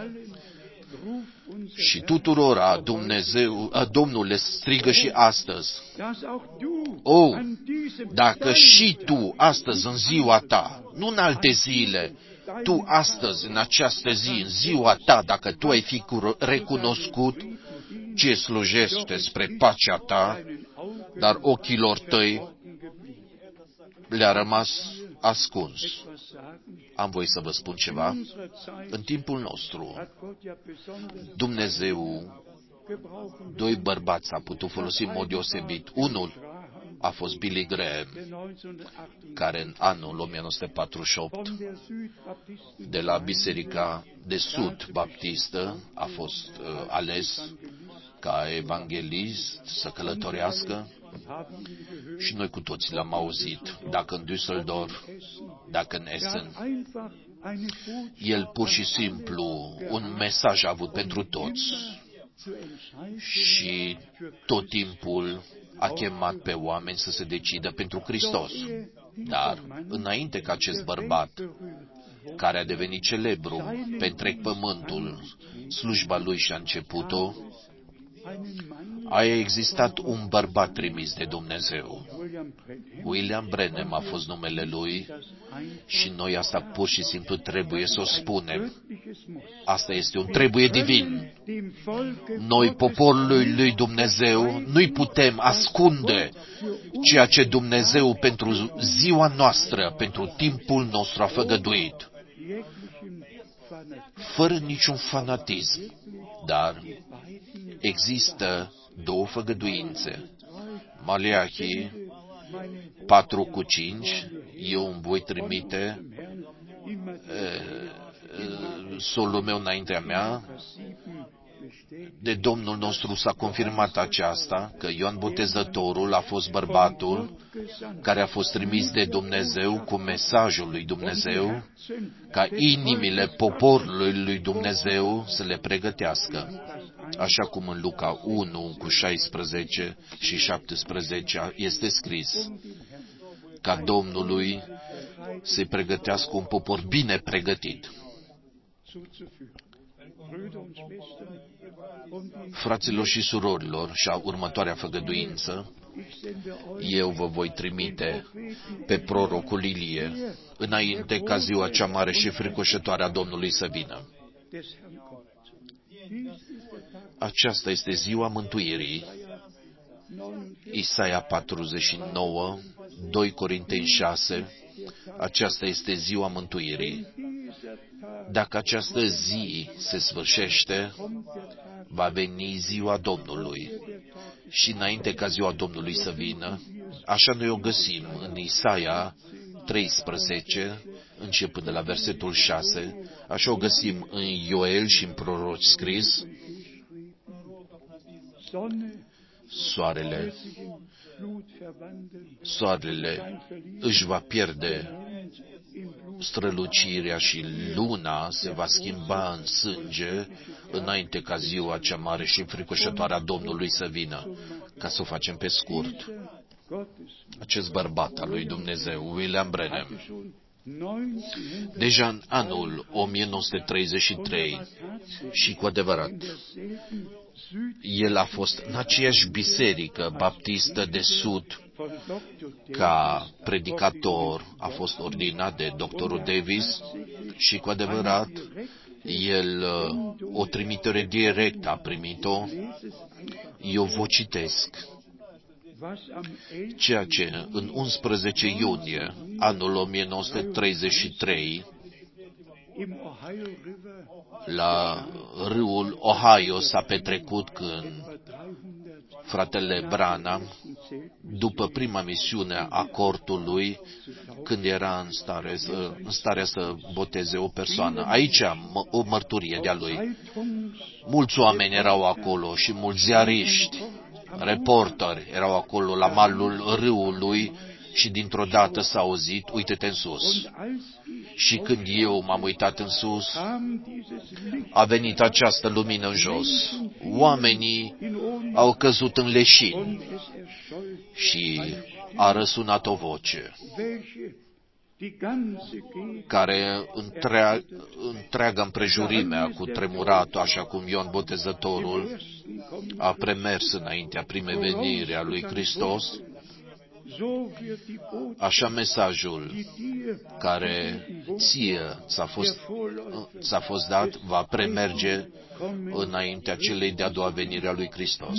Și tuturora Dumnezeu, a, Domnul le strigă și astăzi: oh, dacă și tu astăzi în ziua ta, nu în alte zile, tu astăzi în această zi, în ziua ta, dacă tu ai fi recunoscut ce slujește spre pacea ta, dar ochilor tăi le-a rămas ascuns. Am voie să vă spun ceva? În timpul nostru, Dumnezeu, doi bărbați a putut folosi în mod deosebit. Unul a fost Billy Graham, care în anul o mie nouă sute patruzeci și opt, de la Biserica de Sud Baptistă, a fost uh, ales ca evanghelist să călătorească Și noi cu toții l-am auzit, dacă în Düsseldorf, dacă în Essen. El pur și simplu un mesaj a avut pentru toți și tot timpul a chemat pe oameni să se decidă pentru Hristos. Dar, înainte ca acest bărbat, care a devenit celebru pe întreg pământul, slujba lui și-a început-o, a existat un bărbat trimis de Dumnezeu. William Branham a fost numele lui și noi asta pur și simplu trebuie să o spunem. Asta este un trebuie divin. Noi, poporul lui Dumnezeu, nu-i putem ascunde ceea ce Dumnezeu pentru ziua noastră, pentru timpul nostru a făgăduit. Fără niciun fanatism, dar există două făgăduințe. Maleahi patru cu cinci, eu îmi voi trimite solul meu înaintea mea. De Domnul nostru s-a confirmat aceasta, că Ioan Botezătorul a fost bărbatul care a fost trimis de Dumnezeu cu mesajul lui Dumnezeu, ca inimile poporului lui Dumnezeu să le pregătească. Așa cum în Luca unu cu șaisprezece și șaptesprezece este scris, ca Domnului să-i pregătească un popor bine pregătit. Fraților și surorilor, și a următoarea făgăduință, eu vă voi trimite pe prorocul Ilie, înainte ca ziua cea mare și fricoșătoare a Domnului să vină. Aceasta este ziua mântuirii. Isaia patruzeci și nouă, doi Corinteni șase, aceasta este ziua mântuirii. Dacă această zi se sfârșește, va veni ziua Domnului. Și înainte ca ziua Domnului să vină, așa noi o găsim în Isaia treisprezece, începând de la versetul șase, așa o găsim în Ioel și în proroci scris, soarele, soarele își va pierde strălucirea și luna se va schimba în sânge înainte ca ziua cea mare și fricoșătoare a Domnului să vină. Ca să o facem pe scurt, acest bărbat al lui Dumnezeu, William Branham, deja în anul o mie nouă sute treizeci și trei, și cu adevărat, el a fost în aceeași biserică baptistă de Sud, ca predicator, a fost ordinat de doctorul Davis și cu adevărat, el o trimitere directă a primit-o. Eu vă citesc ceea ce în unsprezece iunie anul o mie nouă sute treizeci și trei la râul Ohio s-a petrecut când fratele Branham, după prima misiune a cortului, când era în stare să, în stare să boteze o persoană. Aici o mărturie de-a lui. Mulți oameni erau acolo și mulți ziariști, reporteri erau acolo la malul râului și dintr-o dată s-a auzit, uite-te în sus. Și când eu m-am uitat în sus, a venit această lumină în jos. Oamenii au căzut în leșini și a răsunat o voce care întreag, întreaga împrejurime a cutremurat, așa cum Ioan Botezătorul a premers înaintea primei veniri a lui Hristos. Așa mesajul care ție ți-a fost, ți-a fost dat va premerge înaintea celei de-a doua venire a lui Hristos.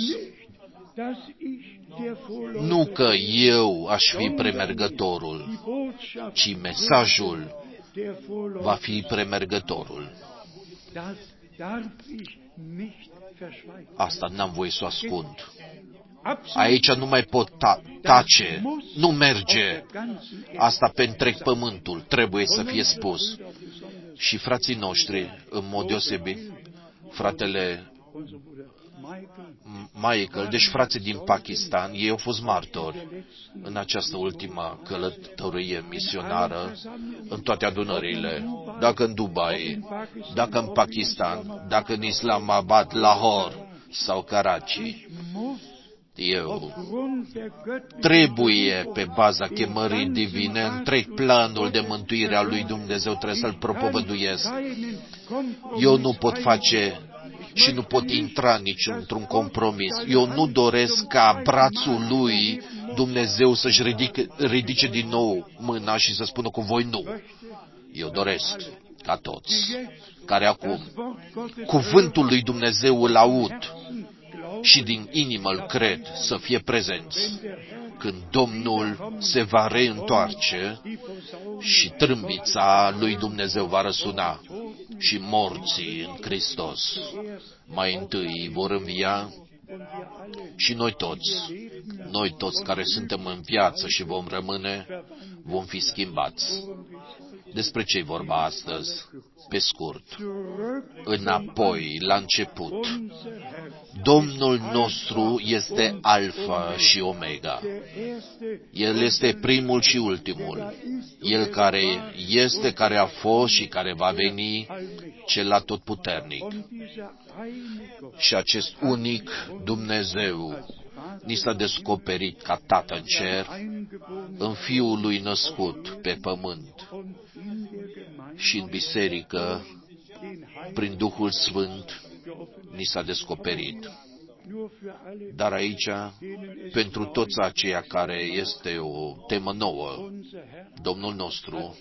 Nu că eu aș fi premergătorul, ci mesajul va fi premergătorul. Asta n-am voie să o ascund. Aici nu mai pot ta- tace, nu merge. Asta pe întreg pământul trebuie să fie spus. Și frații noștri, în mod deosebit, fratele Michael, deci frații din Pakistan, ei au fost martori în această ultimă călătorie misionară, în toate adunările, dacă în Dubai, dacă în Pakistan, dacă în Islamabad, Lahore sau Karachi. Eu trebuie, pe baza chemării divine, întreg planul de mântuire a lui Dumnezeu, trebuie să-l propovăduiesc. Eu nu pot face și nu pot intra nici într-un compromis. Eu nu doresc ca brațul lui Dumnezeu să-și ridice, ridice din nou mâna și să spună cu voi nu. Eu doresc ca toți care acum cuvântul lui Dumnezeu îl aud și din inimă îl cred, să fie prezenți când Domnul se va reîntoarce și trâmbița lui Dumnezeu va răsuna și morții în Hristos mai întâi vor învia și noi toți, noi toți care suntem în viață și vom rămâne, vom fi schimbați. Despre ce-i vorba astăzi? Pe scurt, înapoi, la început. Domnul nostru este Alfa și Omega. El este primul și ultimul. El care este, care a fost și care va veni, cel atotputernic. Și acest unic Dumnezeu ni s-a descoperit ca Tată în cer, în Fiul lui născut pe pământ și în biserică, prin Duhul Sfânt, ni s-a descoperit. Dar aici, pentru toți aceia care este o temă nouă, Domnul nostru,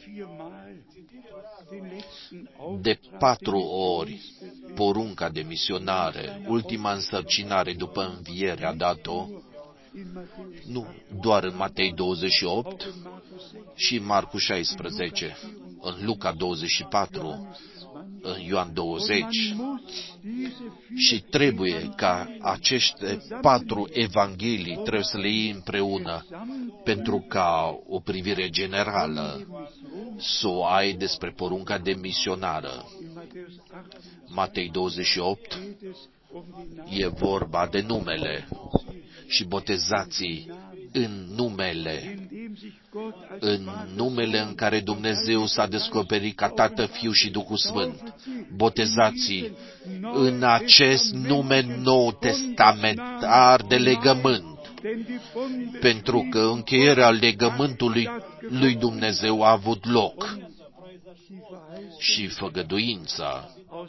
de patru ori, porunca de misionare, ultima însărcinare după înviere a dat-o, nu doar în Matei douăzeci și opt și în Marcu șaisprezece, în Luca douăzeci și patru, în Ioan douăzeci, și trebuie ca aceste patru evanghelii trebuie să le iei împreună pentru ca o privire generală să o ai despre porunca de misionară. Matei douăzeci și opt e vorba de numele și botezații în numele, în numele în care Dumnezeu s-a descoperit ca Tată, Fiu și Duhul Sfânt. Botezații în acest nume nou testamentar de legământ, pentru că încheierea legământului lui Dumnezeu a avut loc și făgăduința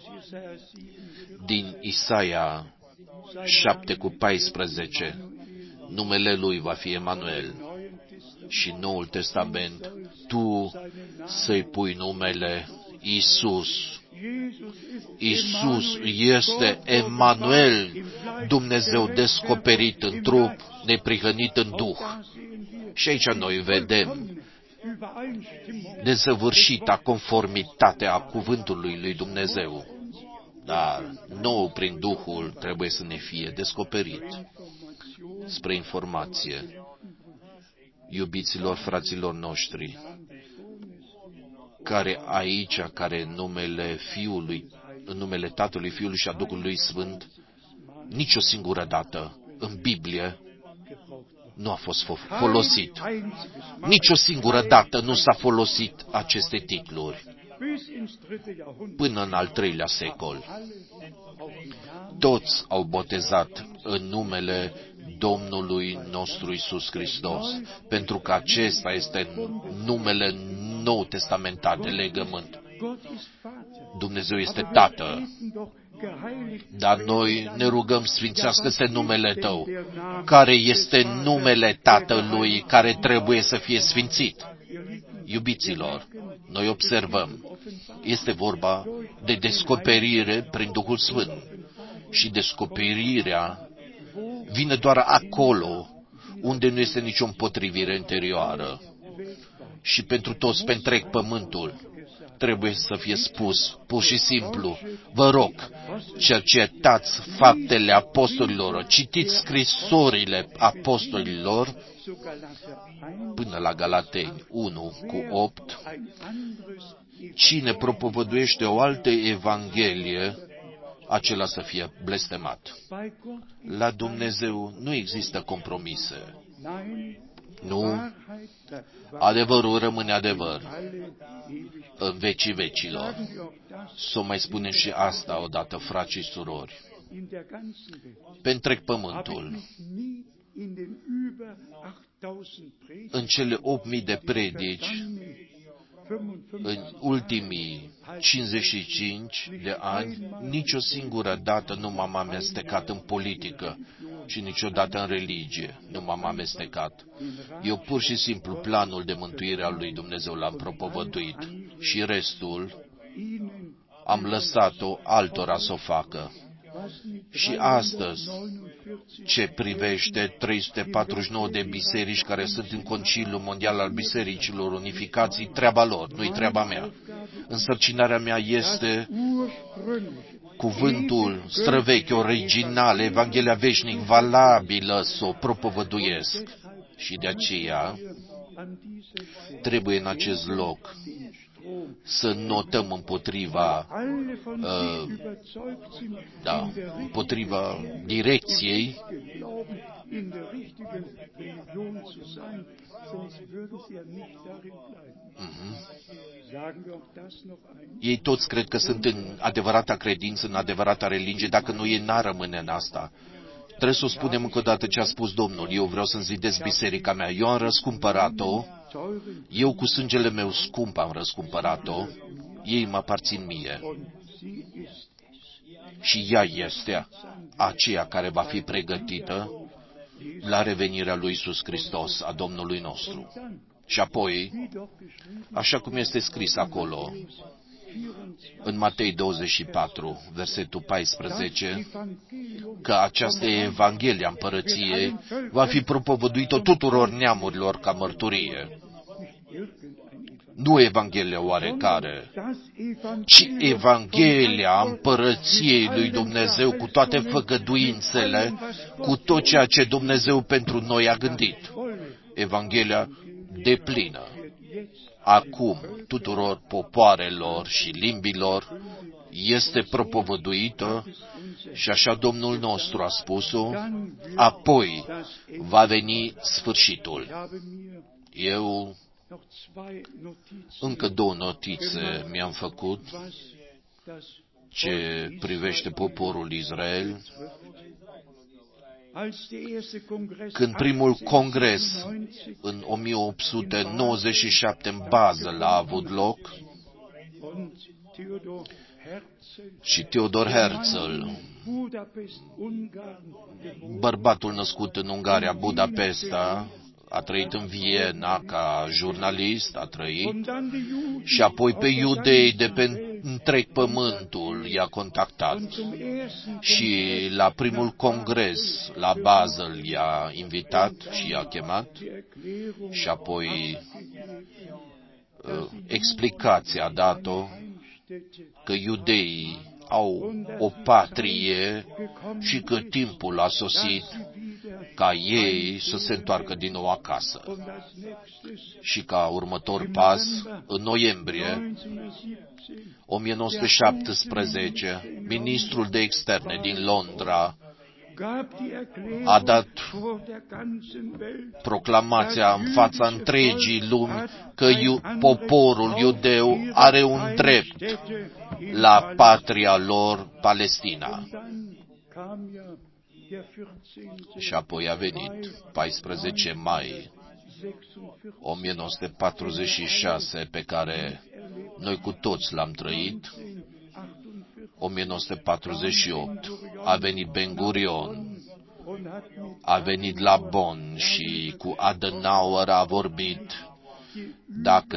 din Isaia șapte cu paisprezece, numele lui va fi Emanuel. Și Noul Testament, tu să-i pui numele Iisus. Iisus este Emanuel, Dumnezeu descoperit în trup, neprihănit în Duh. Și aici noi vedem desăvârșita conformitate a cuvântului lui Dumnezeu. Dar nou prin Duhul trebuie să ne fie descoperit. Spre informație, iubiților fraților noștri, care aici, care în numele Fiului, în numele Tatălui, Fiului și a Duhului Sfânt, nici o singură dată în Biblie nu a fost folosit. Nici o singură dată nu s-a folosit aceste titluri. Până în al treilea secol, toți au botezat în numele Domnului nostru Iisus Hristos, pentru că acesta este numele nou testamentar de legământ. Dumnezeu este Tată, dar noi ne rugăm, sfințească-se numele Tău, care este numele Tatălui care trebuie să fie sfințit. Iubiților, noi observăm, este vorba de descoperire prin Duhul Sfânt și descoperirea vine doar acolo unde nu este nicio împotrivire interioară. Și pentru toți, pe întreg pământul, trebuie să fie spus, pur și simplu, vă rog, cercetați faptele apostolilor, citiți scrisorile apostolilor, până la Galateni unu cu opt, cine propovăduiește o altă evanghelie, acela să fie blestemat. La Dumnezeu nu există compromise. Nu. Adevărul rămâne adevăr în vecii vecilor. Să mai spunem și asta odată, frați și surori. Pe întreg pământul, în cele opt mii de predici, în ultimii cincizeci și cinci de ani, nicio singură dată nu m-am amestecat în politică și niciodată în religie. Nu m-am amestecat. Eu pur și simplu planul de mântuire al lui Dumnezeu l-am propovăduit și restul am lăsat-o altora să o facă. Și astăzi, ce privește trei sute patruzeci și nouă de biserici care sunt în Conciliul Mondial al Bisericilor Unificații, treaba lor, nu-i treaba mea. Însărcinarea mea este cuvântul străvechi, original, Evanghelia veșnic, valabilă, să o propovăduiesc. Și de aceea trebuie în acest loc să notăm împotriva, uh, da, împotriva direcției, mm-hmm. Ei toți cred că sunt în adevărata credință, în adevărata religie, dacă nu ei n-ar rămâne în asta. Trebuie să o spunem încă o dată ce a spus Domnul. Eu vreau să-mi zidesc biserica mea. Eu am răscumpărat-o. Eu cu sângele meu scump am răscumpărat-o. Ei mă aparțin mie. Și ea este aceea care va fi pregătită la revenirea lui Iisus Hristos, a Domnului nostru. Și apoi, așa cum este scris acolo, în Matei douăzeci și patru, versetul paisprezece, că această Evanghelie a Împărăției va fi propovăduită tuturor neamurilor ca mărturie. Nu Evanghelia oarecare, ci Evanghelia Împărăției lui Dumnezeu cu toate făgăduințele, cu tot ceea ce Dumnezeu pentru noi a gândit. Evanghelia deplină. Acum tuturor popoarelor și limbilor este propovăduită și așa Domnul nostru a spus-o, apoi va veni sfârșitul. Eu încă două notițe mi-am făcut ce privește poporul Israel. Când primul congres în o mie opt sute nouăzeci și șapte în Basel a avut loc și Theodor Herzl, bărbatul născut în Ungaria, Budapesta, a trăit în Viena ca jurnalist, a trăit, și apoi pe iudei de pe întreg pământul i-a contactat și la primul congres la Basel i-a invitat și i-a chemat și apoi explicația a dat-o că iudeii au o patrie și că timpul a sosit ca ei să se întoarcă din nou acasă. Și ca următor pas, în noiembrie o mie nouă sute șaptesprezece, ministrul de externe din Londra a dat proclamația în fața întregii lumi că iu, poporul iudeu are un drept la patria lor, Palestina. Și apoi a venit paisprezece mai o mie nouă sute patruzeci și șase, pe care noi cu toți l-am trăit. o mie nouă sute patruzeci și opt a venit Ben Gurion, a venit la Bonn și cu Adenauer a vorbit dacă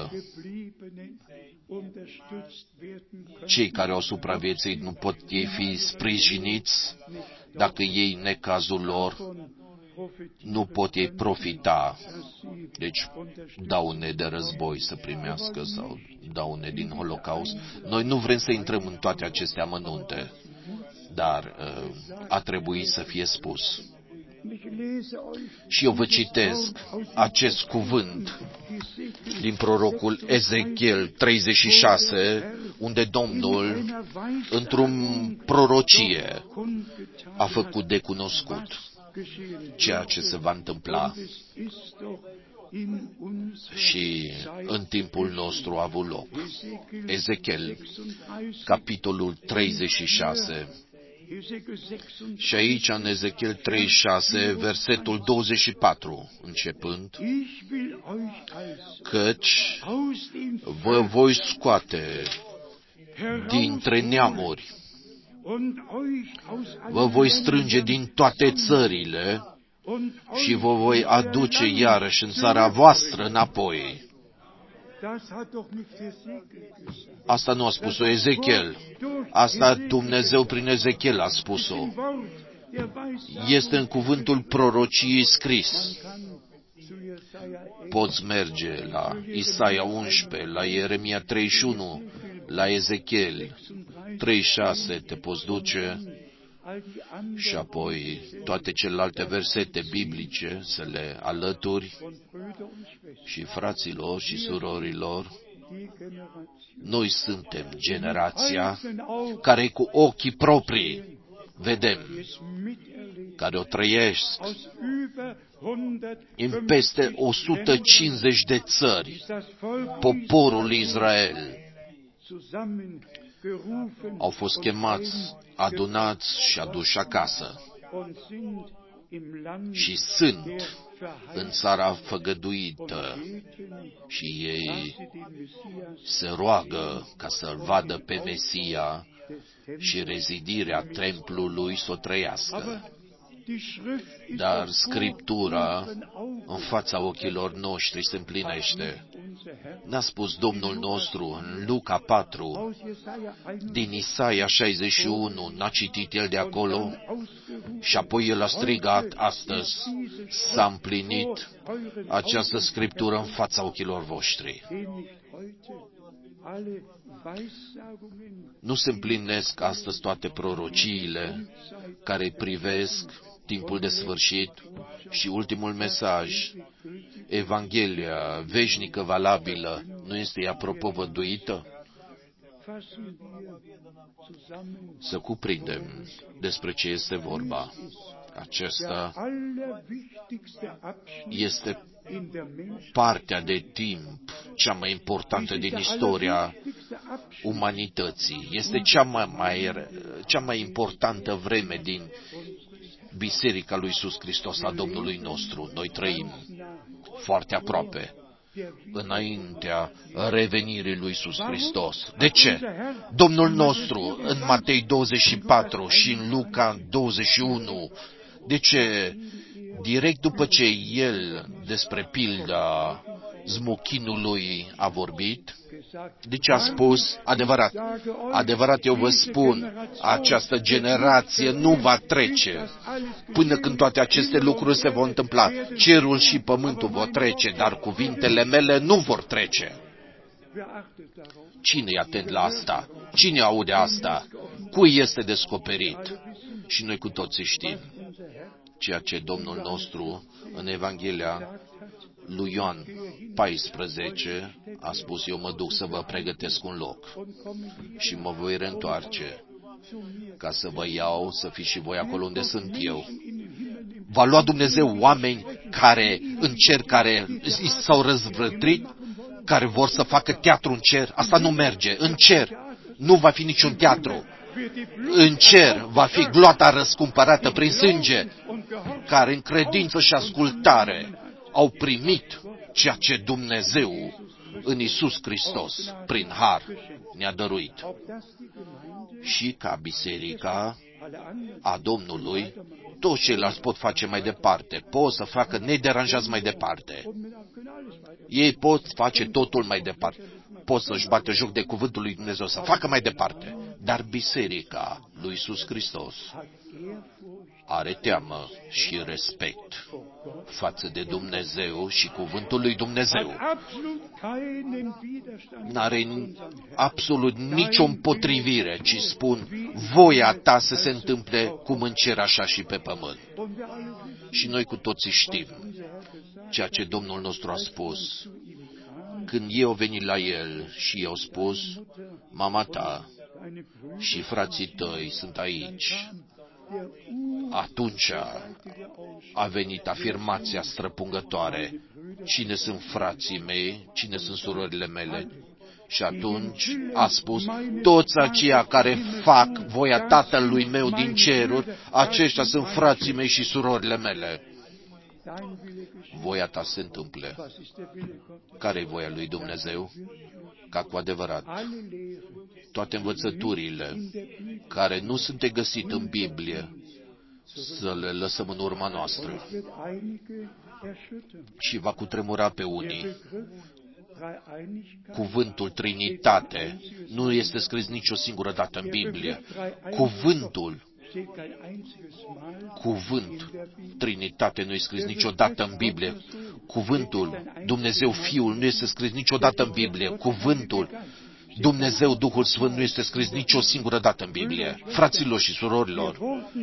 cei care au supraviețuit nu pot ei fi sprijiniți, dacă ei, în necazul lor, nu pot ei profita, deci daune de război să primească sau daune din Holocaust. Noi nu vrem să intrăm în toate aceste amănunte, dar uh, a trebuit să fie spus. Și eu vă citesc acest cuvânt din prorocul Ezechiel treizeci și șase, unde Domnul, într-o prorocie, a făcut de cunoscut ceea ce se va întâmpla. Și în timpul nostru a avut loc. Ezechiel, capitolul treizeci și șase. Și aici, în Ezechiel treizeci și șase, versetul douăzeci și patru, începând, căci vă voi scoate dintre neamuri, vă voi strânge din toate țările și vă voi aduce iarăși în țara voastră înapoi. Asta nu a spus-o Ezechiel. Asta Dumnezeu prin Ezechiel a spus-o. Este în cuvântul prorociei scris. Poți merge la Isaia unsprezece, la Ieremia treizeci și unu, la Ezechiel treizeci și șase, te poți duce și apoi toate celelalte versete biblice să le alături. Și fraților și surorilor, noi suntem generația care cu ochii proprii vedem, care o trăiesc în peste o sută cincizeci de țări. Poporul Israel au fost chemați, adunați și aduși acasă și sunt în țara făgăduită și ei se roagă ca să-L vadă pe Mesia și rezidirea templului să o trăiască. Dar Scriptura în fața ochilor noștri se împlinește. N-a spus Domnul nostru în Luca patru, din Isaia șaizeci și unu, n-a citit el de acolo? Și apoi el a strigat astăzi, s-a împlinit această Scriptură în fața ochilor voștri. Nu se împlinesc astăzi toate prorociile care privesc timpul de sfârșit și ultimul mesaj, Evanghelia veșnică valabilă, nu este ea propovăduită? Să cuprindem despre ce este vorba. Acesta este partea de timp cea mai importantă din istoria umanității. Este cea mai, mai, cea mai importantă vreme din Biserica lui Iisus Hristos a Domnului nostru. Noi trăim foarte aproape înaintea revenirii lui Iisus Hristos. De ce? Domnul nostru în Matei douăzeci și patru și în Luca douăzeci și unu, de ce? Direct după ce el despre pilda zmuchinului a vorbit, deci a spus, adevărat, adevărat eu vă spun, această generație nu va trece până când toate aceste lucruri se vor întâmpla. Cerul și pământul vor trece, dar cuvintele mele nu vor trece. Cine e atent la asta? Cine aude asta? Cui este descoperit? Și noi cu toții știm ceea ce Domnul nostru în Evanghelia lui Ioan paisprezece a spus, eu mă duc să vă pregătesc un loc și mă voi reîntoarce ca să vă iau să fiți și voi acolo unde sunt eu. Va lua Dumnezeu oameni care în cer, care s-au răzvrătrit, care vor să facă teatru în cer? Asta nu merge. În cer nu va fi niciun teatru. În cer va fi gloata răscumpărată prin sânge, care în credință și ascultare au primit ceea ce Dumnezeu în Iisus Hristos, prin har, ne-a dăruit. Și ca biserica a Domnului, toți ceilalți pot face mai departe, pot să facă nederanjați mai departe. Ei pot face totul mai departe. Pot să-și bată joc de cuvântul lui Dumnezeu, să facă mai departe. Dar biserica lui Iisus Hristos are teamă și respect față de Dumnezeu și cuvântul lui Dumnezeu. N-are absolut nicio împotrivire, ci spun, voia ta să se întâmple cum în cer, așa și pe pământ. Și noi cu toții știm ceea ce Domnul nostru a spus. Când eu au venit la el și i-au spus, mama ta și frații tăi sunt aici, atunci a venit afirmația străpungătoare, cine sunt frații mei, cine sunt surorile mele? Și atunci a spus, toți aceia care fac voia Tatălui meu din ceruri, aceștia sunt frații mei și surorile mele. Voia ta se întâmple. Care-i voia lui Dumnezeu? Ca cu adevărat toate învățăturile care nu sunt de găsit în Biblie să le lăsăm în urma noastră. Și va cutremura pe unii. Cuvântul Trinitate nu este scris nicio singură dată în Biblie. Cuvântul Cuvânt Trinitate nu este scris niciodată în Biblie. Cuvântul Dumnezeu Fiul nu este scris niciodată în Biblie. Cuvântul Dumnezeu Duhul Sfânt nu este scris nicio singură dată în Biblie. Fraților și surorilor,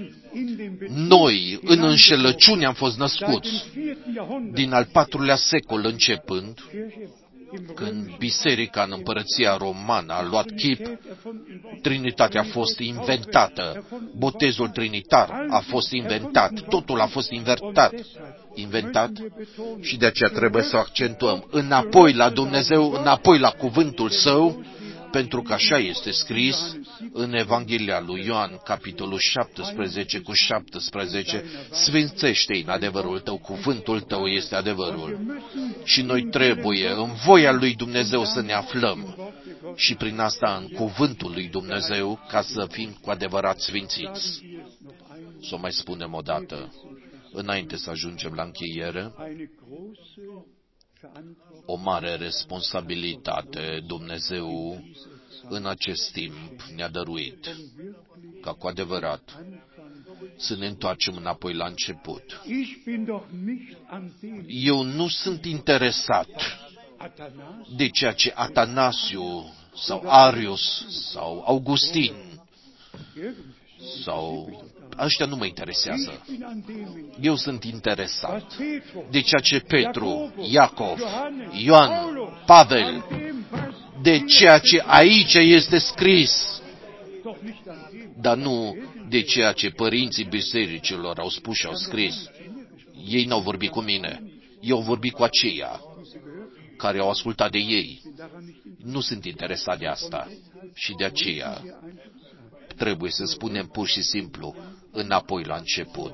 noi în înșelăciune am fost născuți din al patrulea secol începând, când biserica în împărăția romană a luat chip, Trinitatea a fost inventată, botezul trinitar a fost inventat, totul a fost inventat, inventat și de aceea trebuie să accentuăm înapoi la Dumnezeu, înapoi la cuvântul Său, pentru că așa este scris în Evanghelia lui Ioan, capitolul șaptesprezece cu șaptesprezece, sfințește-i în adevărul tău, cuvântul tău este adevărul. Și noi trebuie în voia lui Dumnezeu să ne aflăm și prin asta în cuvântul lui Dumnezeu ca să fim cu adevărat sfințiți. Să o mai spunem o dată, înainte să ajungem la încheiere, o mare responsabilitate Dumnezeu în acest timp ne-a dăruit, ca cu adevărat să ne întoarcem înapoi la început. Eu nu sunt interesat de ceea ce Atanasiu sau Arius sau Augustin sau ăștia nu mă interesează. Eu sunt interesat de ceea ce Petru, Iacov, Ioan, Pavel, de ceea ce aici este scris, dar nu de ceea ce părinții bisericilor au spus și au scris. Ei n-au vorbit cu mine. Eu au vorbit cu aceia care au ascultat de ei. Nu sunt interesat de asta. Și de aceea trebuie să spunem pur și simplu înapoi la început.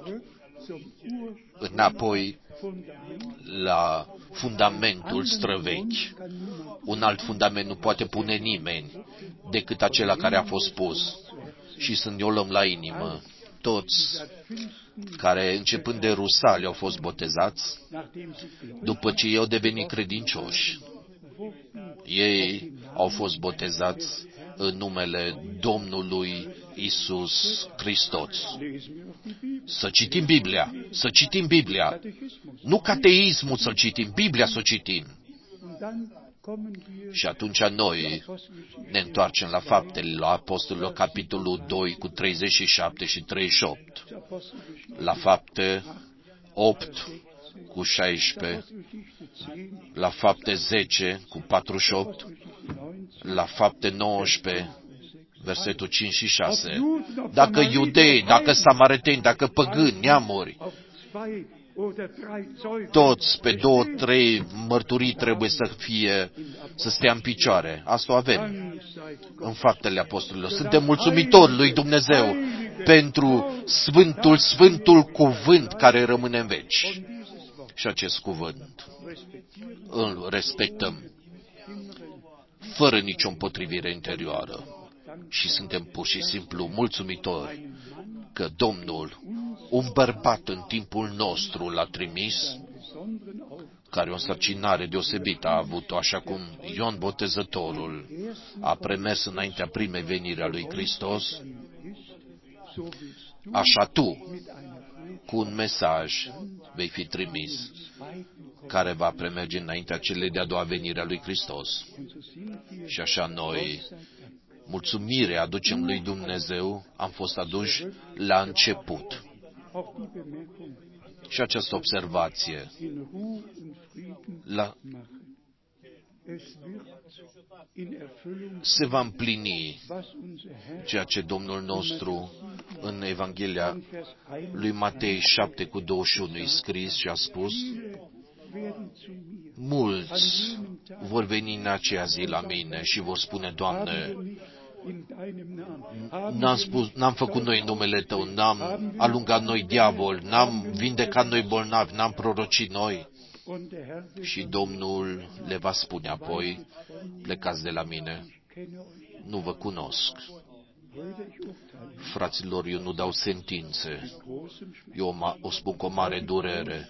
Înapoi la fundamentul străvechi. Un alt fundament nu poate pune nimeni decât acela care a fost pus. Și să ne o luăm la inimă. Toți care, începând de Rusali, au fost botezați, după ce ei au devenit credincioși, ei au fost botezați în numele Domnului Iisus Hristos. Să citim Biblia, să citim Biblia, nu cateismul să citim, Biblia să citim. Și atunci noi ne întoarcem la Faptele la Apostolilor, capitolul doi, cu treizeci și șapte și treizeci și opt. La Fapte opt, cu șaisprezece. La Fapte zece, cu patruzeci și opt. La Fapte nouăsprezece, versetul cinci și șase. Dacă iudei, dacă samariteni, dacă păgâni, neamuri, toți pe două, trei mărturii trebuie să fie, să stea în picioare. Asta o avem în Faptele Apostolilor. Suntem mulțumitori lui Dumnezeu pentru Sfântul, Sfântul cuvânt care rămâne în veci. Și acest cuvânt îl respectăm fără nicio împotrivire interioară. Și suntem pur și simplu mulțumitori că Domnul, un bărbat în timpul nostru, l-a trimis care o însărcinare deosebită a avut-o, așa cum Ioan Botezătorul a premers înaintea primei veniri a lui Hristos, așa tu, cu un mesaj, vei fi trimis, care va premerge înaintea celei de-a doua venire a lui Hristos. Și așa noi, mulțumire aducem lui Dumnezeu, am fost aduși la început. Și această observație la, se va împlini ceea ce Domnul nostru în Evanghelia lui Matei șapte cu douăzeci și unu a scris și a spus: mulți vor veni în aceea zi la mine și vor spune: Doamne, N-am, spus, n-am făcut noi numele Tău, n-am alungat noi diavol, n-am vindecat noi bolnavi, n-am prorocit noi. Și Domnul le va spune apoi: plecați de la mine, nu vă cunosc. Fraților, eu nu dau sentințe, eu o spun cu o mare durere.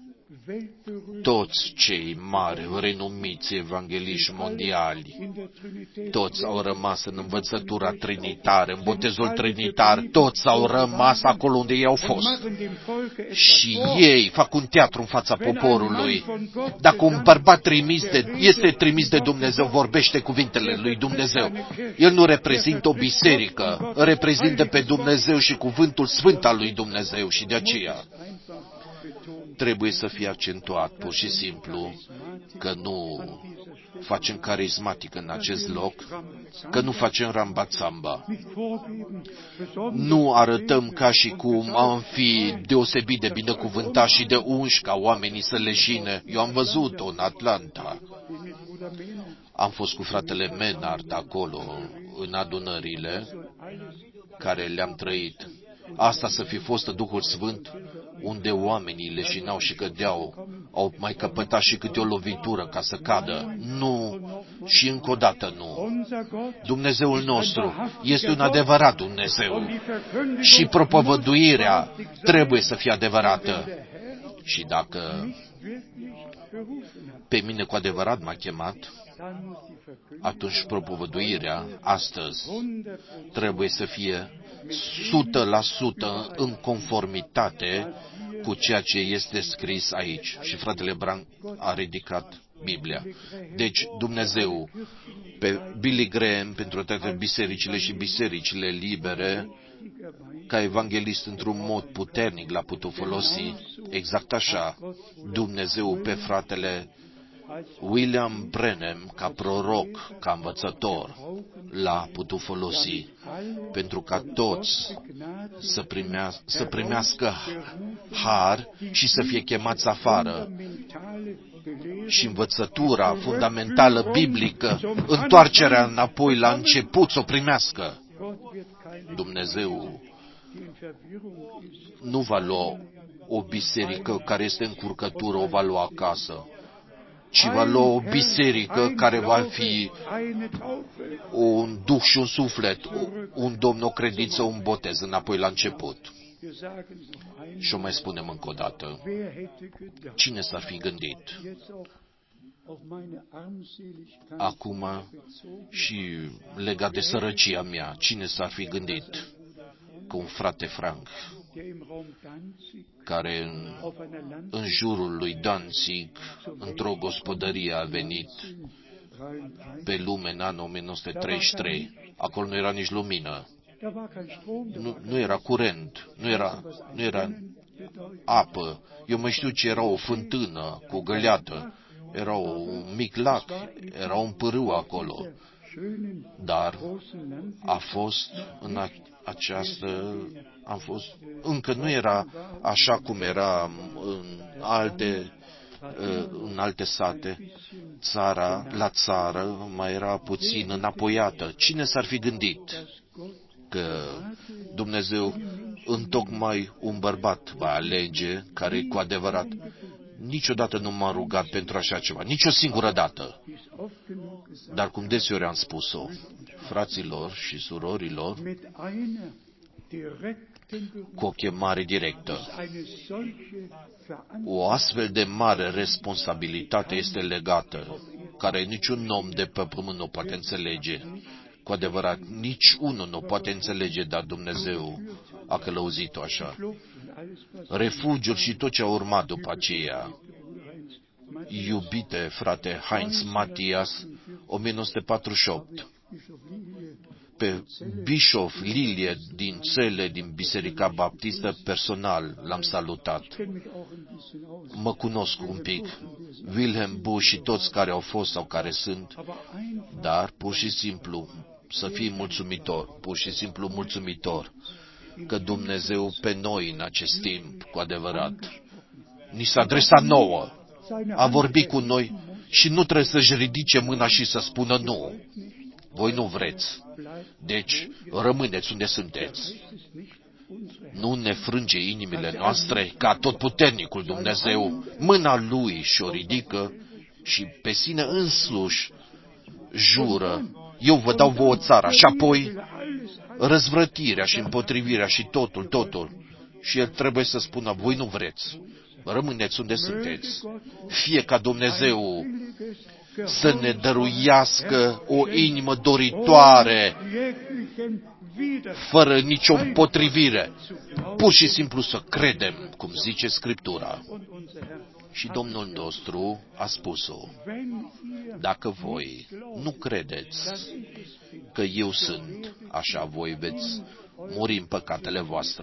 Toți cei mari, renumiți evangeliști mondiali, toți au rămas în învățătura trinitară, în botezul trinitar, toți au rămas acolo unde ei au fost. Și ei fac un teatru în fața poporului. Dacă un bărbat trimis de, este trimis de Dumnezeu, vorbește cuvintele lui Dumnezeu. El nu reprezintă o biserică, reprezintă pe Dumnezeu și cuvântul sfânt al lui Dumnezeu și de aceea trebuie să fie accentuat pur și simplu că nu facem carismatic în acest loc, că nu facem rambațamba. Nu arătăm ca și cum am fi deosebit de binecuvântați și de unși ca oamenii să leșine. Eu am văzut-o în Atlanta. Am fost cu fratele Menard acolo, în adunările care le-am trăit. Asta să fi fost Duhul Sfânt, unde oamenii leșinau și cădeau, au mai căpătat și câte o lovitură ca să cadă. Nu, și încă o dată nu. Dumnezeul nostru este un adevărat Dumnezeu și propovăduirea trebuie să fie adevărată. Și dacă pe mine cu adevărat m-a chemat, atunci propovăduirea astăzi trebuie să fie o sută la sută în conformitate cu ceea ce este scris aici. Și fratele Brandt a ridicat Biblia. Deci Dumnezeu, pe Billy Graham, pentru toate bisericile și bisericile libere, ca evanghelist într-un mod puternic l-a putut folosi. Exact așa, Dumnezeu pe fratele William Branham, ca proroc, ca învățător, l-a putut folosi pentru ca toți să, primea, să primească har și să fie chemați afară. Și învățătura fundamentală biblică, întoarcerea înapoi la început, să o primească. Dumnezeu nu va lua o biserică care este în curcătură, o va lua acasă, ci va lua o biserică care va fi un duh și un suflet, un domn, o credință, un botez, înapoi la început. Și o mai spunem încă o dată, cine s-ar fi gândit acum și legat de sărăcia mea, cine s-ar fi gândit că un frate Frank, care în, în jurul lui Danzig, într-o gospodărie a venit pe lume în anul o mie nouă sute treizeci și trei, acolo nu era nici lumină, nu, nu era curent, nu era, nu era apă. Eu mai știu ce era o fântână cu o găleată, era un mic lac, era un pârâu acolo, dar a fost în a, această, am fost, încă nu era așa cum era în alte, în alte sate. Țara, la țară, mai era puțin înapoiată. Cine s-ar fi gândit că Dumnezeu întocmai un bărbat va alege care cu adevărat? Niciodată nu m-am rugat pentru așa ceva, nici o singură dată. Dar cum deseori am spus-o, fraților și surorilor, cu o chemare directă. O astfel de mare responsabilitate este legată, care niciun om de pe pământ nu poate înțelege. Cu adevărat, nici unul nu poate înțelege, dar Dumnezeu a călăuzit-o așa. Refugiul și tot ce a urmat după aceea. Iubite frate Heinz Matthias, o mie nouă sute patruzeci și opt, pe Bischof Lilie din Cele, din Biserica Baptistă, personal l-am salutat. Mă cunosc un pic, Wilhelm Busch și toți care au fost sau care sunt, dar pur și simplu să fii mulțumitor, pur și simplu mulțumitor, că Dumnezeu pe noi în acest timp, cu adevărat, ni s-a adresat nouă, a vorbit cu noi și nu trebuie să-și ridice mâna și să spună nu. Voi nu vreți. Deci, rămâneți unde sunteți. Nu ne frânge inimile noastre ca atotputernicul Dumnezeu. Mâna Lui și-o ridică și pe sine însuși jură, eu vă dau vouă țara, și apoi răzvrătirea și împotrivirea și totul, totul. Și El trebuie să spună, voi nu vreți. Rămâneți unde sunteți. Fie ca Dumnezeu să ne dăruiască o inimă doritoare, fără nicio împotrivire, pur și simplu să credem, cum zice Scriptura. Și Domnul nostru a spus-o, dacă voi nu credeți că eu sunt, așa voi veți muri în păcatele voastre.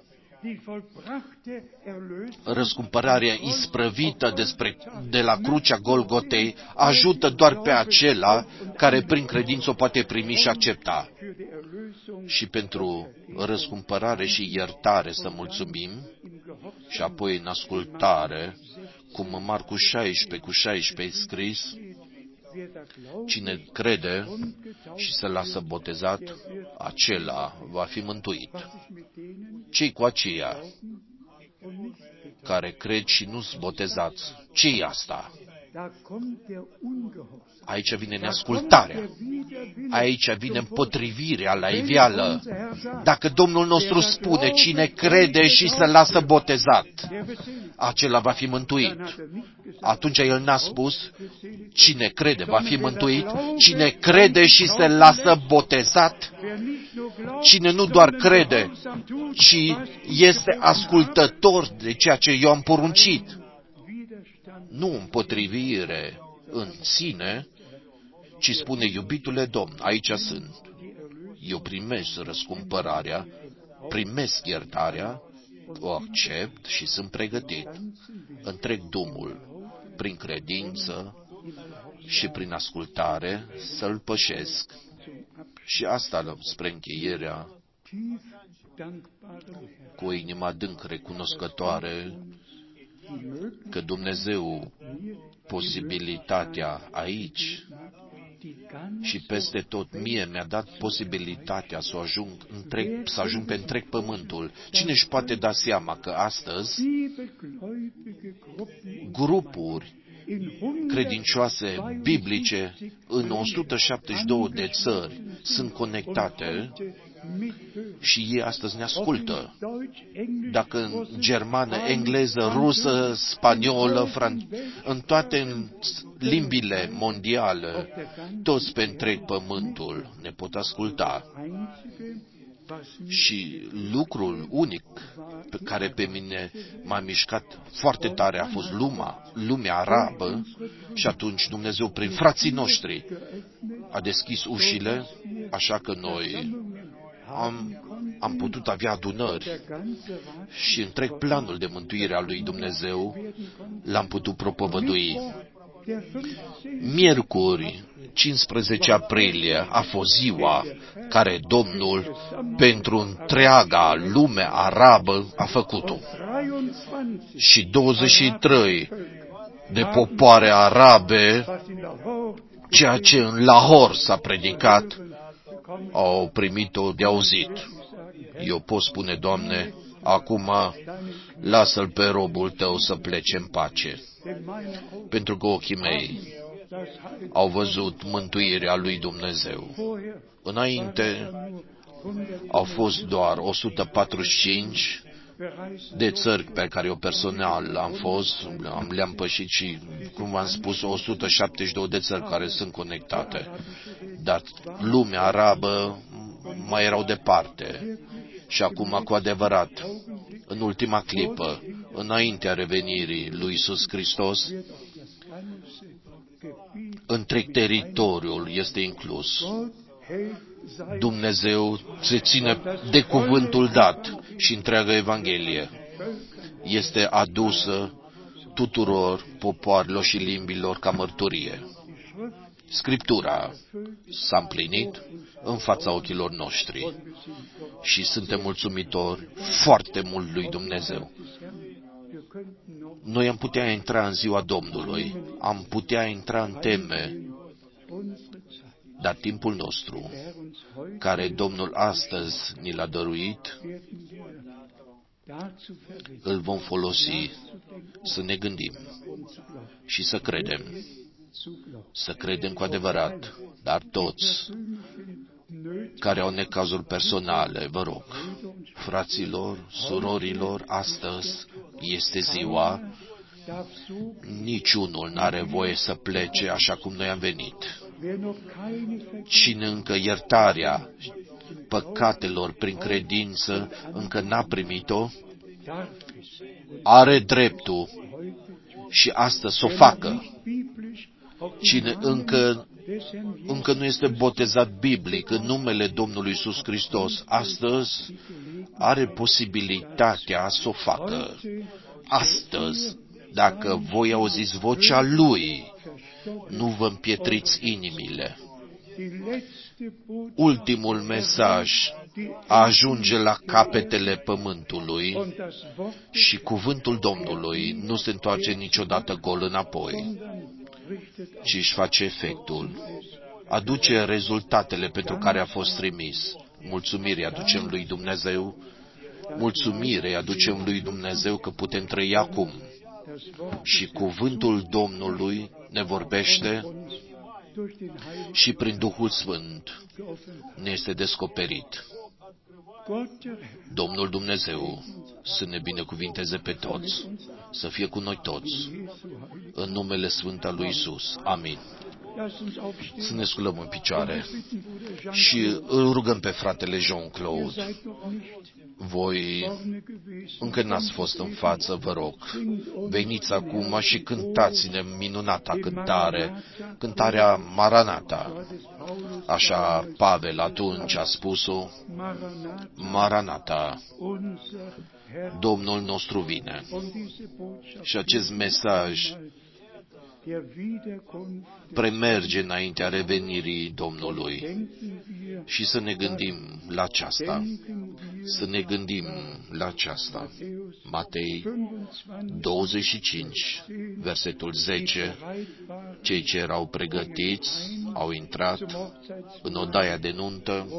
Răscumpărarea isprăvită despre, de la crucea Golgotei ajută doar pe acela care prin credință o poate primi și accepta. Și pentru răscumpărare și iertare să mulțumim și apoi în ascultare, cum în Marcu șaisprezece cu șaisprezece e scris, cine crede și se lasă botezat, acela va fi mântuit. Cei cu aceia care cred și nu-s botezați, ce-i asta? Aici vine neascultarea. Aici vine împotrivirea la iveală. Dacă Domnul nostru spune, cine crede și se lasă botezat, acela va fi mântuit. Atunci El n-a spus, cine crede va fi mântuit, cine crede și se lasă botezat, cine nu doar crede, ci este ascultător de ceea ce eu am poruncit. Nu împotrivire în sine, ci spune, iubitule Domn, aici sunt. Eu primesc răscumpărarea, primesc iertarea, o accept și sunt pregătit. Întreg drumul, prin credință și prin ascultare, să-L pășesc. Și asta spre încheierea, cu o inimă adânc recunoscătoare, că Dumnezeu posibilitatea aici și peste tot mie mi-a dat posibilitatea să ajung, întreg, să ajung pe întreg pământul. Cine își poate da seama că astăzi grupuri credincioase biblice în o sută șaptezeci și două de țări sunt conectate și ei astăzi ne ascultă. Dacă în germană, engleză, rusă, spaniolă, fran- în toate limbile mondiale, toți pe întreg pământul ne pot asculta. Și lucrul unic pe care pe mine m-a mișcat foarte tare a fost lumea, lumea arabă, și atunci Dumnezeu prin frații noștri a deschis ușile, așa că noi am, am putut avea adunări și întreg planul de mântuire a lui Dumnezeu l-am putut propovădui. Miercuri, cincisprezece aprilie, a fost ziua care Domnul pentru întreaga lume arabă a făcut-o. Și douăzeci și trei de popoare arabe, ceea ce în Lahore s-a predicat, au primit-o de auzit. Eu pot spune, Doamne, acum lasă-l pe robul tău să plece în pace. Pentru că ochii mei au văzut mântuirea lui Dumnezeu. Înainte Au fost doar o sută patruzeci și cinci de țări pe care eu personal am fost, am, le-am pășit și, cum v-am spus, o sută șaptezeci și două de țări care sunt conectate. Dar lumea arabă mai erau departe. Și acum, cu adevărat, în ultima clipă, înaintea revenirii lui Iisus Hristos, întreg teritoriul este inclus. Dumnezeu se ține de cuvântul dat și întreaga Evanghelie este adusă tuturor popoarelor și limbilor ca mărturie. Scriptura s-a împlinit în fața ochilor noștri și suntem mulțumitori foarte mult lui Dumnezeu. Noi am putea intra în ziua Domnului, am putea intra în teme, dar timpul nostru, care Domnul astăzi ni l-a dăruit, îl vom folosi să ne gândim și să credem. Să credem cu adevărat, dar toți care au necazuri personale, vă rog, fraților, surorilor, astăzi este ziua, niciunul n-are voie să plece așa cum noi am venit. Cine încă iertarea păcatelor prin credință încă n-a primit-o, are dreptul și astăzi să o facă. Cine încă, încă nu este botezat biblic în numele Domnului Iisus Hristos, astăzi are posibilitatea să o facă. Astăzi, dacă voi auziți vocea Lui, nu vă împietriți inimile. Ultimul mesaj ajunge la capetele pământului și cuvântul Domnului nu se întoarce niciodată gol înapoi, ci își face efectul, aduce rezultatele pentru care a fost trimis. Mulțumire aducem lui Dumnezeu, mulțumire aducem lui Dumnezeu că putem trăi acum și cuvântul Domnului ne vorbește și prin Duhul Sfânt ne este descoperit. Domnul Dumnezeu să ne binecuvinteze pe toți, să fie cu noi toți, în numele Sfânt al lui Iisus. Amin. Să ne sculăm în picioare și îl rugăm pe fratele Jean-Claude. Voi încă n-ați fost în față, vă rog. Veniți acum și cântați-ne minunata cântare, cântarea Maranata. Așa Pavel atunci a spus-o, Maranata, Domnul nostru vine. Și acest mesaj premerge înaintea revenirii Domnului. Și să ne gândim la aceasta. Să ne gândim la aceasta. Matei douăzeci și cinci, versetul zece. Cei ce erau pregătiți au intrat în odaia de nuntă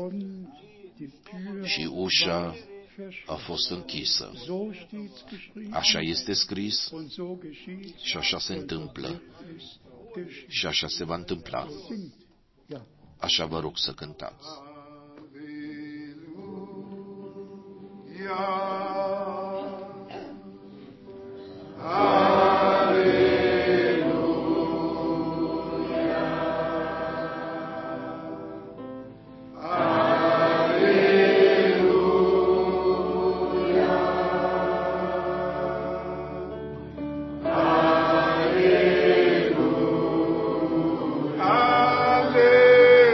și ușa a fost închisă. Așa este scris și așa se întâmplă și așa se va întâmpla. Așa vă rog să cântați.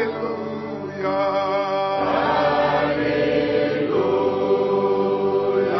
Hallelujah.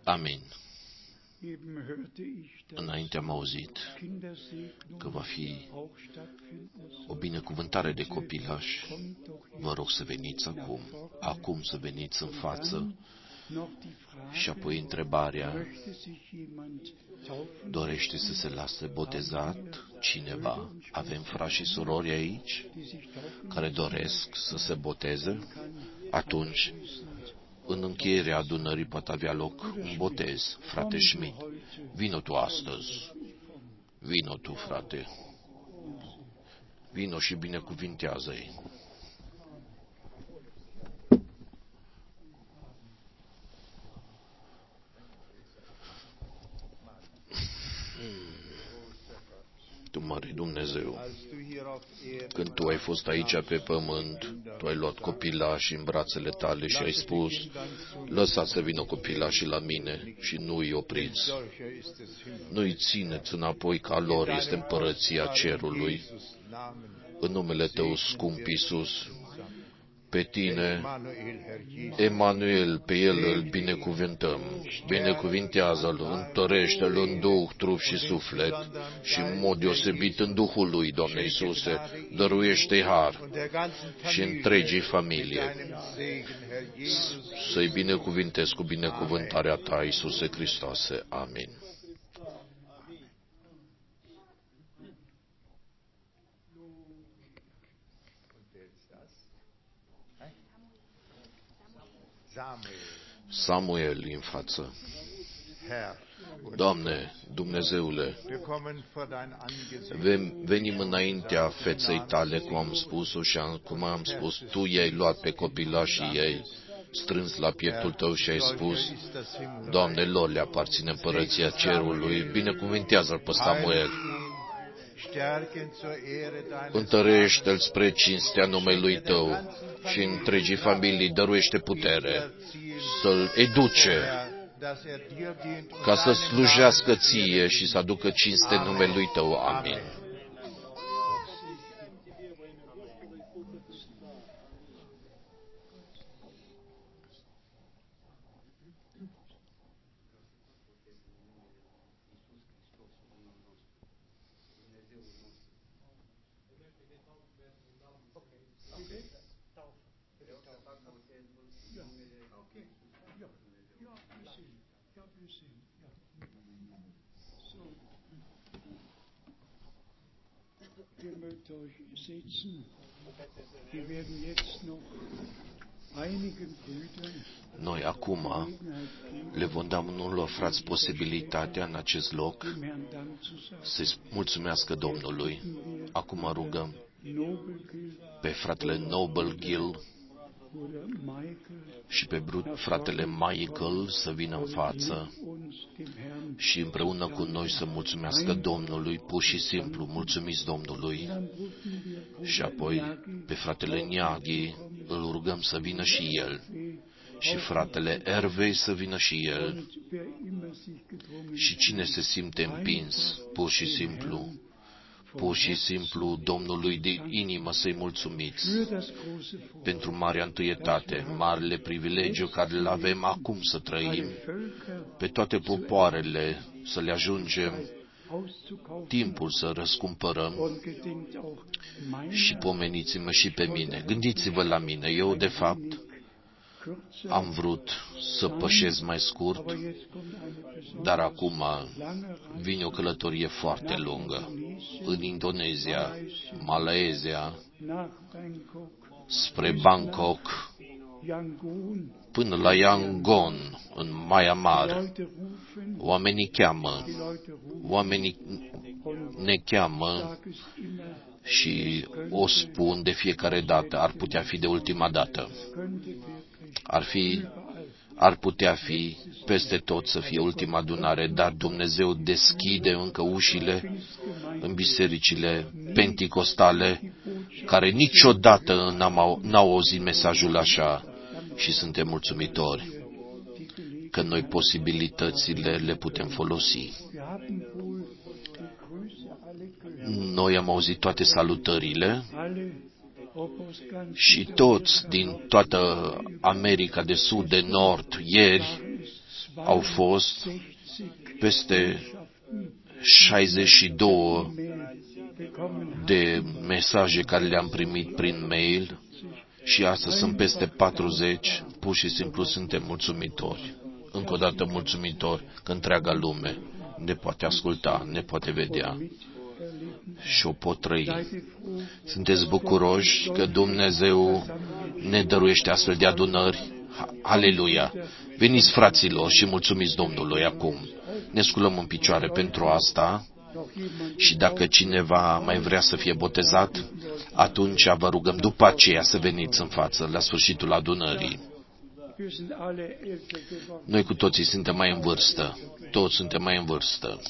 Amin. Înainte am auzit că va fi o binecuvântare de copilași. Vă rog să veniți acum, acum să veniți în față. Și apoi întrebarea, dorește să se lase botezat cineva? Avem frați și surori aici care doresc să se boteze? Atunci, în încheierea adunării poate avea loc un botez. Frate Schmidt, vino tu astăzi. Vino tu, frate. Vino și binecuvintează-i. Tu, mare Dumnezeu, când Tu ai fost aici pe pământ, Tu ai luat copilașii în brațele Tale și ai spus, lăsați să vină copilașii la mine și nu îi opriți. Nu îi țineți înapoi, ca lor este împărăția cerului. În numele Tău, scump Iisus, pe Tine, Emanuel, pe El îl binecuvântăm. Binecuvintează-L, întărește-L în Duh, trup și suflet și în mod deosebit în Duhul Lui, Doamne Iisuse, dăruiește-i har și întregii familie. Să-i binecuvintezi cu binecuvântarea Ta, Iisuse Hristoase. Amin. Samuel în față. Doamne, Dumnezeule, venim înaintea feței Tale, cum am spus-o și cum am spus, Tu i-ai luat pe copilașii ei, strâns la pieptul Tău și ai spus, Doamne, lor le aparține împărăția cerului, binecuvintează-l pe Samuel. Întărește-l spre cinstea numelui Tău și întregii familii dăruiește putere să-l educe ca să slujească Ție și să aducă cinste numelui Tău. Amin. Noi acum le vom da unor frați posibilitatea în acest loc să-i mulțumească Domnului. Acum rugăm pe fratele Noble Gill și pe fratele Michael să vină în față și împreună cu noi să mulțumească Domnului, pur și simplu, mulțumiți Domnului. Și apoi pe fratele Niaghi îl rugăm să vină și el. Și fratele Ervei să vină și el. Și cine se simte împins, pur și simplu, pur și simplu Domnului de inimă să-i mulțumiți pentru marea întâietate, marele privilegiu care îl avem acum să trăim, pe toate popoarele să le ajungem timpul să răscumpărăm. Și pomeniți-mă și pe mine, gândiți-vă la mine, eu de fapt am vrut să pășesc mai scurt, dar acum vine o călătorie foarte lungă în Indonezia, Malaysia, spre Bangkok, până la Yangon, în Myanmar. Oamenii cheamă, oamenii ne cheamă și o spun de fiecare dată, ar putea fi de ultima dată. Ar fi, ar putea fi peste tot să fie ultima adunare, dar Dumnezeu deschide încă ușile în bisericile penticostale, care niciodată n-au, n-au auzit mesajul așa și suntem mulțumitori că noi posibilitățile le putem folosi. Noi am auzit toate salutările și toți din toată America de Sud, de Nord, ieri au fost peste șaizeci și doi de mesaje care le-am primit prin mail și astăzi sunt peste patruzeci. Pur și simplu suntem mulțumitori. Încă o dată mulțumitori că întreaga lume ne poate asculta, ne poate vedea și o pot trăi. Sunteți bucuroși că Dumnezeu ne dăruiește astfel de adunări? Aleluia! Veniți, fraților, și mulțumiți Domnului acum. Ne sculăm în picioare pentru asta și dacă cineva mai vrea să fie botezat, atunci vă rugăm după aceea să veniți în față, la sfârșitul adunării. Noi cu toții suntem mai în vârstă. Toți suntem mai în vârstă.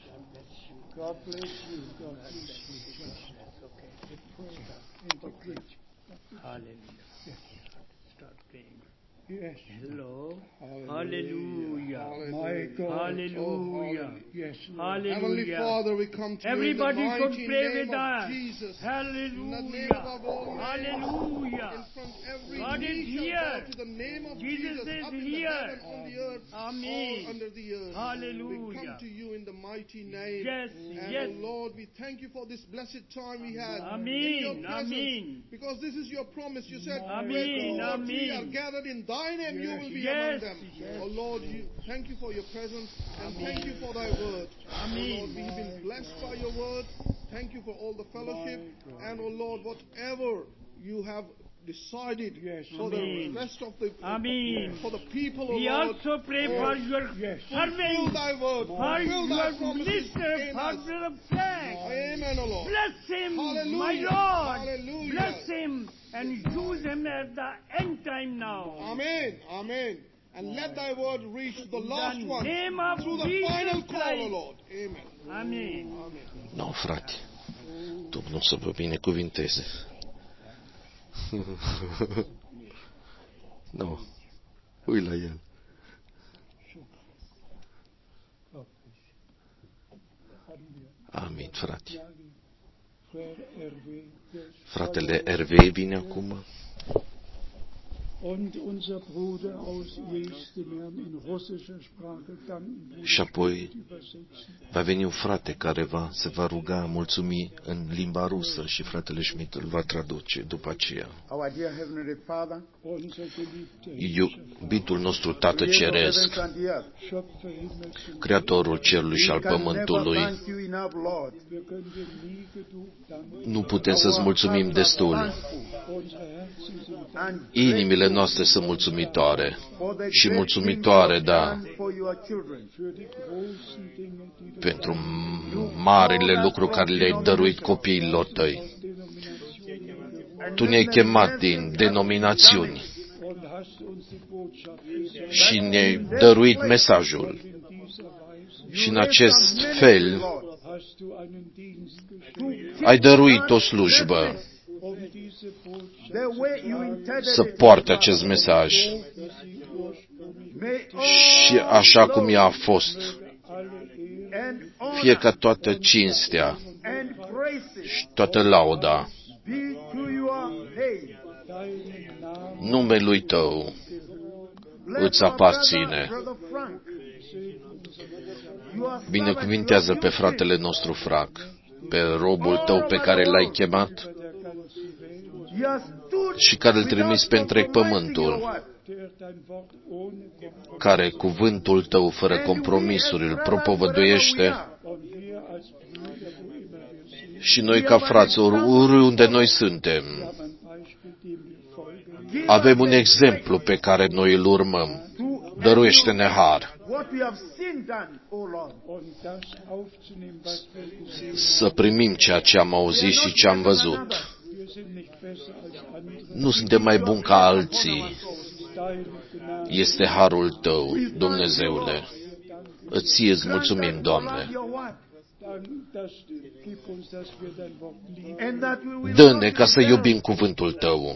Hello. Hallelujah. My God. Hallelujah. Yes. Hallelujah. Heavenly Father, we come to Everybody you in the could mighty pray name with of us. Jesus. Hallelujah. In the name above all names. Hallelujah. In front every God is knee shall here. bow to the name of Jesus Jesus, is up in here. the heavens, on the earth, Amen. all under the earth. Hallelujah. We come to you in the mighty name. Yes, and yes. oh Lord, we thank you for this blessed time we had Amen, in your presence. amen. Because this is your promise. You said, Amen, where two or three amen. are gathered in thy name, you will be Yes, among them. yes. Oh Lord, you, thank you for your presence and thank you for thy word. Amen. Oh Lord, we've been blessed by your word. Thank you for all the fellowship. And oh Lord, whatever you have decided for Amen. the rest of the Amen. for the people, oh We Lord. also pray oh, for your Fulfill servant, thy word. for Fulfill thy your promises minister, in for us. Brother Frank. Amen, O Lord. Bless him, Hallelujah. my Lord. Hallelujah. Bless him and use him at the end time now. Amen. Amen. And let thy word reach the last the one name of through the Jesus final call, O Christ. Lord. Amen. Amen. Nu, no, frate. Domnul să vă binecuvinteze. Nu. No. Ui la el. Amin, frate. Fratele Hervé vine acum. Și apoi va veni un frate care va, se va ruga, mulțumi în limba rusă și fratele Schmidt îl va traduce după aceea. Iubitul nostru Tată Ceresc, Creatorul cerului și al pământului, nu putem să-ți mulțumim destul. Inimile noastre sunt mulțumitoare și mulțumitoare, da, pentru marile lucruri care le-ai dăruit copiilor tăi. Tu ne-ai chemat din denominațiuni și ne-ai dăruit mesajul. Și în acest fel ai dăruit o slujbă să poarte acest mesaj. Și așa cum ea a fost, fie ca toată cinstea și toată lauda numelui tău îți aparține. Binecuvintează pe fratele nostru Frank, pe robul tău pe care l-ai chemat și care îl trimis pe întreg pământul, care cuvântul tău fără compromisuri îl propovăduiește. Și noi ca frați, oriunde noi suntem, avem un exemplu pe care noi îl urmăm. Dăruiește-ne har să primim ceea ce am auzit și ce am văzut. Nu suntem mai buni ca alții. Este harul tău, Dumnezeule. Îți îți mulțumim, Doamne. Dă-ne ca să iubim cuvântul tău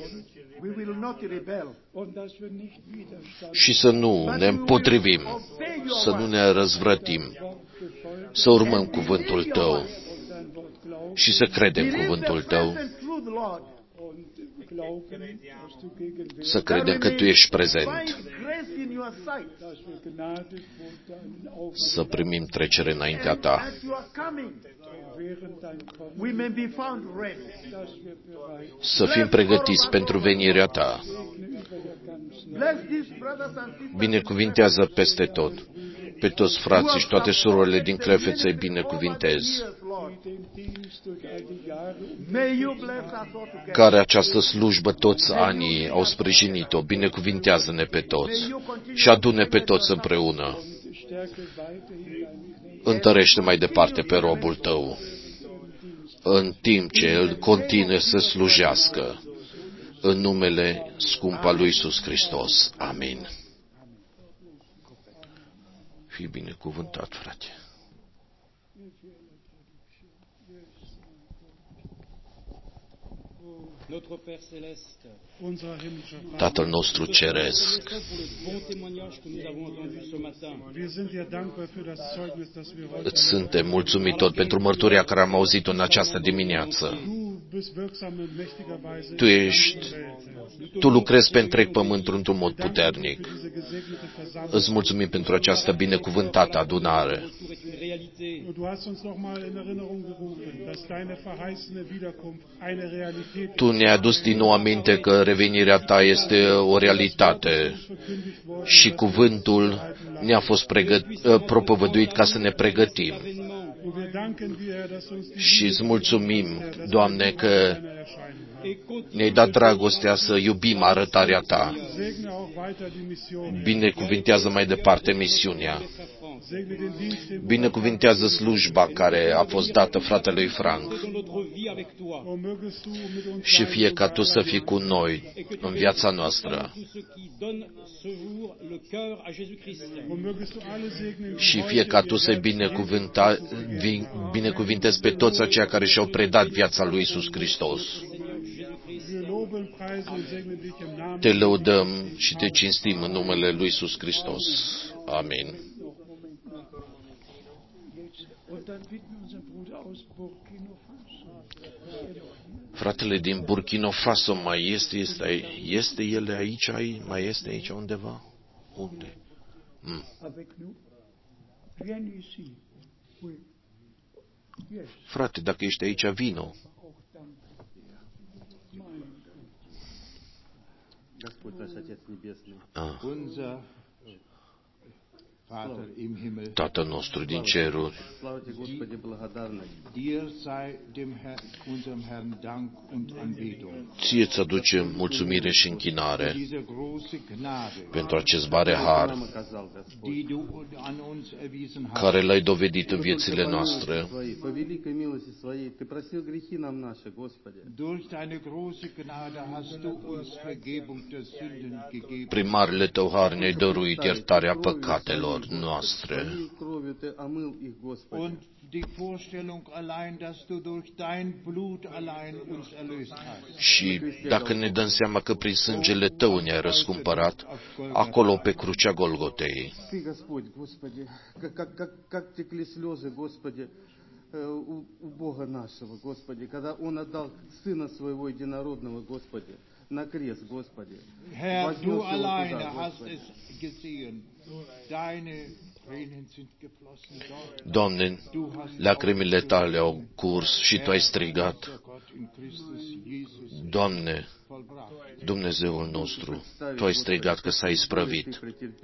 și să nu ne împotrivim, să nu ne răzvrătim, să urmăm cuvântul tău și să credem cuvântul tău, să credem că tu ești prezent să primim trecere înaintea Ta. Să fim pregătiți pentru venirea Ta. Binecuvintează peste tot. Pe toți frații și toate surorile din Clefeț să-i binecuvintez. Care această slujbă toți anii au sprijinit-o, binecuvintează-ne pe toți și adune pe toți împreună. Întărește mai departe pe robul Tău, în timp ce el continuă să slujească, în numele scump al lui Iisus Hristos. Amin. Fii binecuvântat, frate. Tatăl nostru ceresc, îți suntem mulțumitori pentru mărturia care am auzit-o în această dimineață. Tu ești, Tu lucrezi pe întreg pământul într-un mod puternic. Îți mulțumim pentru această binecuvântată adunare. Tu ne-ai adus din nou aminte că revenirea Ta este o realitate și cuvântul ne-a fost pregăt- propovăduit ca să ne pregătim. Și îți mulțumim, Doamne, că ne-ai dat dragostea să iubim arătarea Ta. Binecuvintează mai departe misiunea. Binecuvintează slujba care a fost dată fratelui Frank. Și fie ca Tu să fii cu noi în viața noastră. Și fie ca Tu să-i binecuvintezi pe toți aceia care și-au predat viața lui Iisus Hristos. Te lăudăm și Te cinstim în numele lui Iisus Hristos. Amin. Fratele din Burkina Faso mai este, este, este el aici, mai este aici undeva? Unde? Mm. Frate, dacă ești aici, vino. Ah. Tatăl nostru din ceruri, Ție-ți aducem mulțumire și închinare pentru acest mare har care L-ai dovedit în viețile noastre. Prin marele Tău har ne-ai dăruit iertarea păcatelor noastre. Și dacă ne dăm seama că prin sângele Tău ne-ai răscumpărat, acolo pe crucea Golgotei, у Бога нашего, Господи, когда Он отдал Сына Своего Единородного, Господи, на крест, Господи. Herr, Du alleine hast es gesehen. Deine Tränen sind geflossen dort. Doamne, lacrimile Tale au curs și Tu ai strigat. Doamne, Dumnezeul nostru, Tu ai strigat că s-a isprăvit.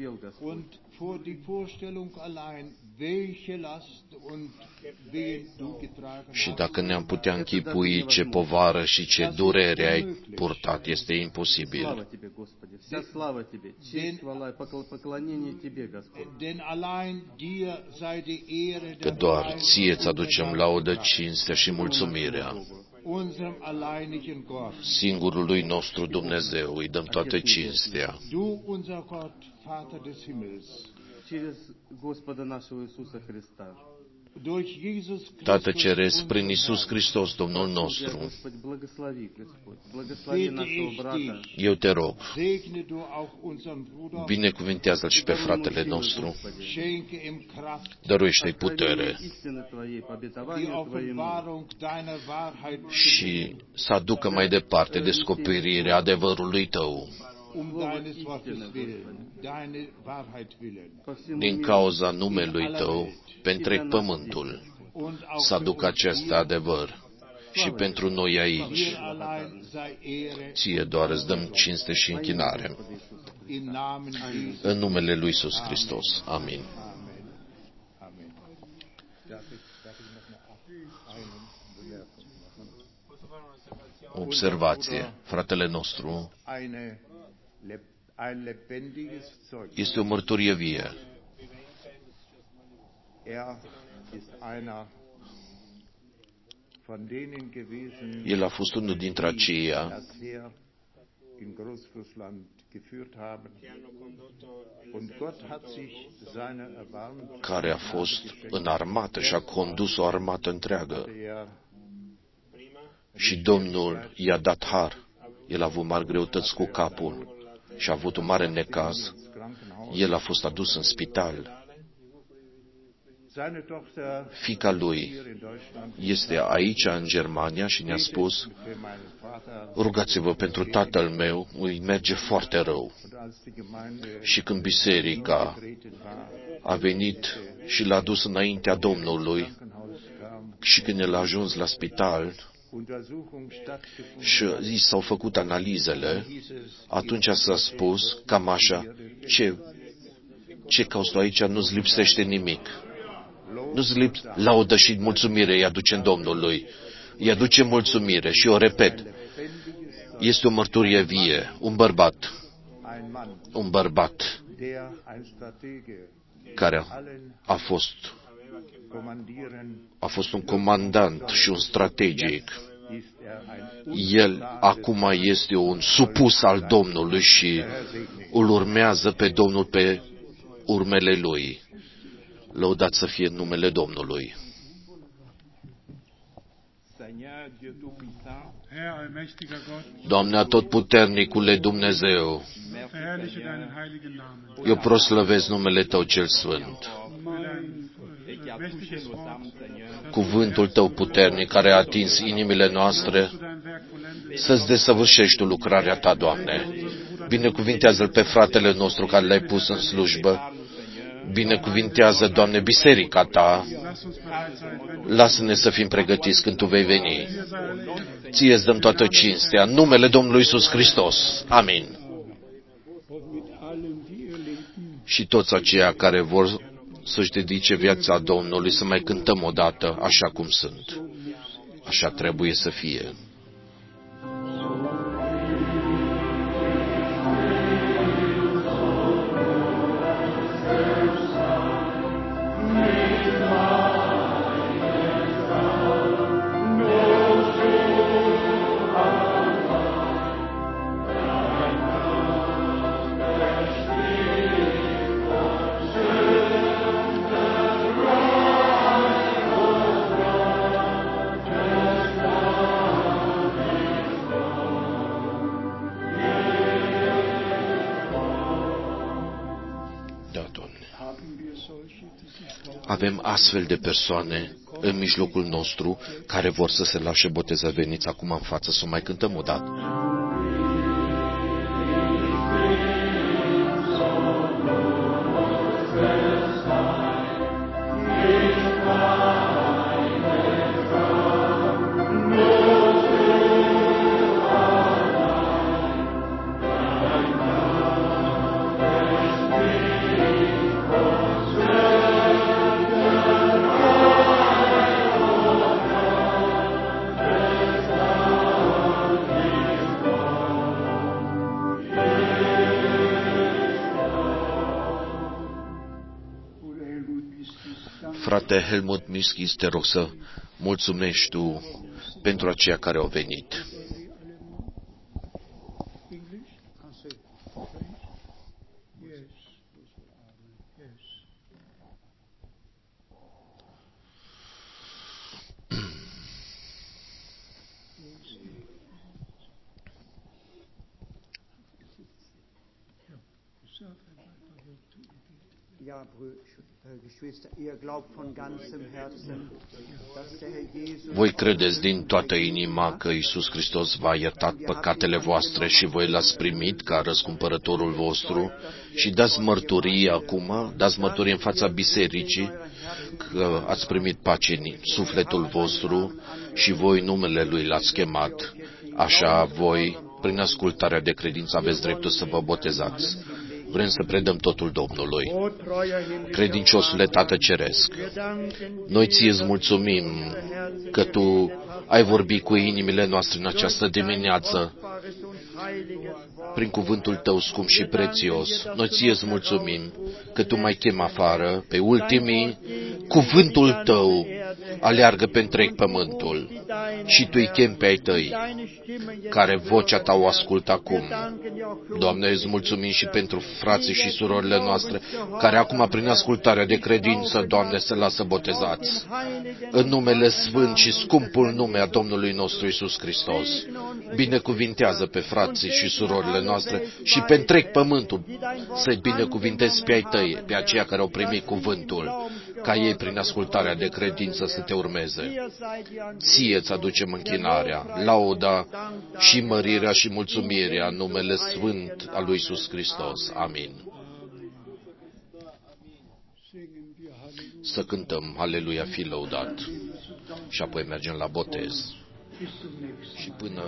Și dacă ne-am putea închipui ce povară și ce durere ai purtat, este imposibil. Că doar Ție-ți aducem laudă, cinstea și mulțumirea. Singurului nostru Dumnezeu îi dăm toată cinstea. Tată Ceresc, prin Iisus Hristos, Domnul nostru, eu Te rog, binecuvintează-L și pe fratele nostru, dăruiește-i putere și să aducă mai departe descoperirea adevărului Tău um deines Wortes willen, deine Wahrheit willen, din cauza numelui Tău, pe întreg pământul, und auch să für aducă uns acest hier. adevăr. Și pentru noi aici, Dir allein sei Ehre Ție doar îți dăm cinste și închinare. im Namen Jesu. În numele Lui Iisus Hristos. Amin. Amen. Amen. Observație. Fratele nostru Eine, leb- ein lebendiges Zeugnis. este o mărturie vie. Er ist einer von denen gewesen, El a fost unul dintre die aceia das Heer in Großrussland geführt haben. Und Gott hat sich seine Erbarmung care a fost în armată și a condus o armată întreagă. er Și Domnul i-a dat har. El a avut mari greutăți cu capul și a avut un mare necaz. ins Krankenhaus. El a fost adus în spital. Seine Tochter Fiica lui hier in Deutschland este aici, în Germania, și ne-a spus: für meinen Vater. rugați-vă pentru tatăl meu, îi merge foarte rău. Und als die Gemeinde Și când biserica getreten war, a venit și l-a dus înaintea Domnului Krankenhaus kam, și când el a ajuns la spital Untersuchung stattgefunden, și i s-au făcut analizele, hieß es, atunci s-a spus cam așa: ce, ce cauți tu aici? Nu-ți lipsește nimic. Nu-ți lipsește laudă și mulțumire îi aducem Domnului. Îi aducem mulțumire și o repet. Este o mărturie vie. Un bărbat, ein Mann, un bărbat der ein Stratege care allen a fost, kommandieren, a fost un comandant și un strategic. ist er ein El acum este un supus al Domnului și îl urmează pe Domnul pe urmele lui. Lăudat să fie numele Domnului. Seigneur Dieu Tout-Puissant, Herr, allmächtiger Gott, Doamne atotputernicule Dumnezeu, verherrliche deinen heiligen Namen. eu proslăvesc numele Tău cel Sfânt. Für dein äh, mächtiges Wort, Cuvântul Tău puternic care a atins inimile noastre, du dein Werk vollendest. să-ți desăvârșești Tu lucrarea Ta, Doamne. Binecuvintează-L pe fratele nostru care L-ai pus în slujbă. Binecuvintează, Doamne, biserica Ta. Lass uns bereit sein, wenn Lasă-ne să fim pregătiți când Tu vei veni. wir sein. Ție îți dăm toată cinstea, în numele Domnului Iisus Hristos. Amin. Și toți aceia care vor să-și dedice viața Domnului să mai cântăm o dată așa cum sunt. Așa trebuie să fie. Da, Doamne. Avem astfel de persoane în mijlocul nostru care vor să se lașe boteza. Veniți acum în față să o mai cântăm o dată. Frate Helmut Mischis, te rog să mulțumești tu pentru aceia care au venit. English? I say French? Yes. Yes. Ja, Brü- äh, Geschwister, ihr glaubt von ganzem Herzen, dass voi credeți din toată inima că Iisus Hristos v-a iertat păcatele voastre și voi l-ați primit ca răscumpărătorul vostru și dați mărturie acum, dați mărturie în fața bisericii că ați primit pace în sufletul vostru și voi numele Lui l-ați chemat. Așa voi, prin ascultarea de credință, aveți dreptul să vă botezați. Vrem să predăm totul Domnului. Credinciosule Tată Ceresc, noi ție îți mulțumim că Tu ai vorbit cu inimile noastre în această dimineață prin cuvântul Tău scump și prețios. Noi ție îți mulțumim că Tu mai chem afară pe ultimii. Cuvântul Tău aleargă pe întreg pământul și Tu îi chem pe ai Tăi, care vocea Ta o ascultă acum. Doamne, îți mulțumim și pentru frații și surorile noastre, care acum, prin ascultarea de credință, Doamne, se lasă botezați. În numele sfânt și scumpul nume a Domnului nostru Iisus Hristos, binecuvintează pe frații și surorile noastre și pe întreg pământul, să-i binecuvintezi pe ai Tăi, pe aceia care au primit cuvântul, ca ei, prin ascultarea de credință, să Te urmeze. Ție îți aducem închinarea, lauda și mărirea și mulțumirea în numele sfânt al lui Iisus Hristos. Amin. Să cântăm Aleluia, fi lăudat și apoi mergem la botez. Și până...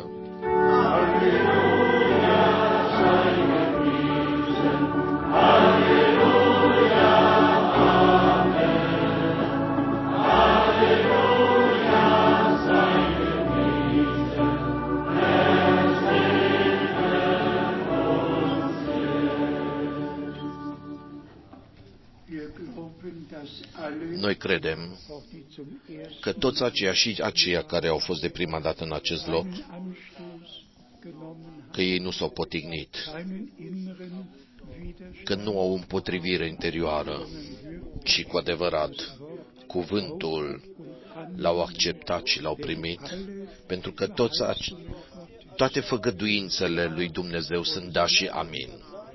Noi credem că toți aceia și aceia care au fost de prima dată în acest loc, că ei nu s-au potignit, că nu au împotrivire interioară, ci cu adevărat cuvântul l-au acceptat și l-au primit, pentru că toți, toate făgăduințele lui Dumnezeu sunt da și amin.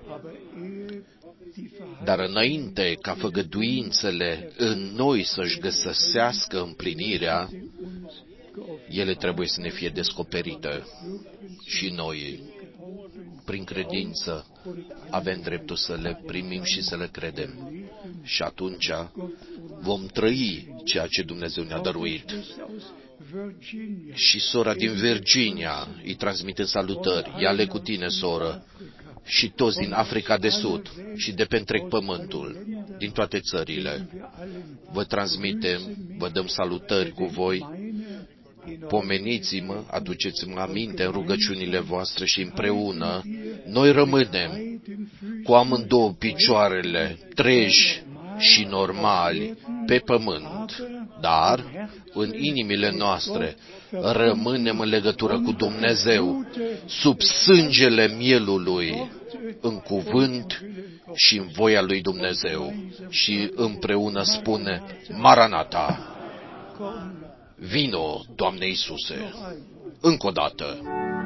Dar înainte ca făgăduințele în noi să-și găsească împlinirea, ele trebuie să ne fie descoperite. Și noi, prin credință, avem dreptul să le primim și să le credem. Și atunci vom trăi ceea ce Dumnezeu ne-a dăruit. Și sora din Virginia îi transmite salutări. Ia-le cu tine, soră. Și toți din Africa de Sud și de pe întreg pământul, din toate țările. Vă transmitem, vă dăm salutări cu voi. Pomeniți-mă, aduceți-mă aminte în rugăciunile voastre și împreună noi rămânem cu amândouă picioarele treji și normali pe pământ, dar în inimile noastre rămânem în legătură cu Dumnezeu, sub sângele mielului, în cuvânt și în voia lui Dumnezeu. Și împreună spune, Maranata, vino, Doamne Iisuse, încă o dată.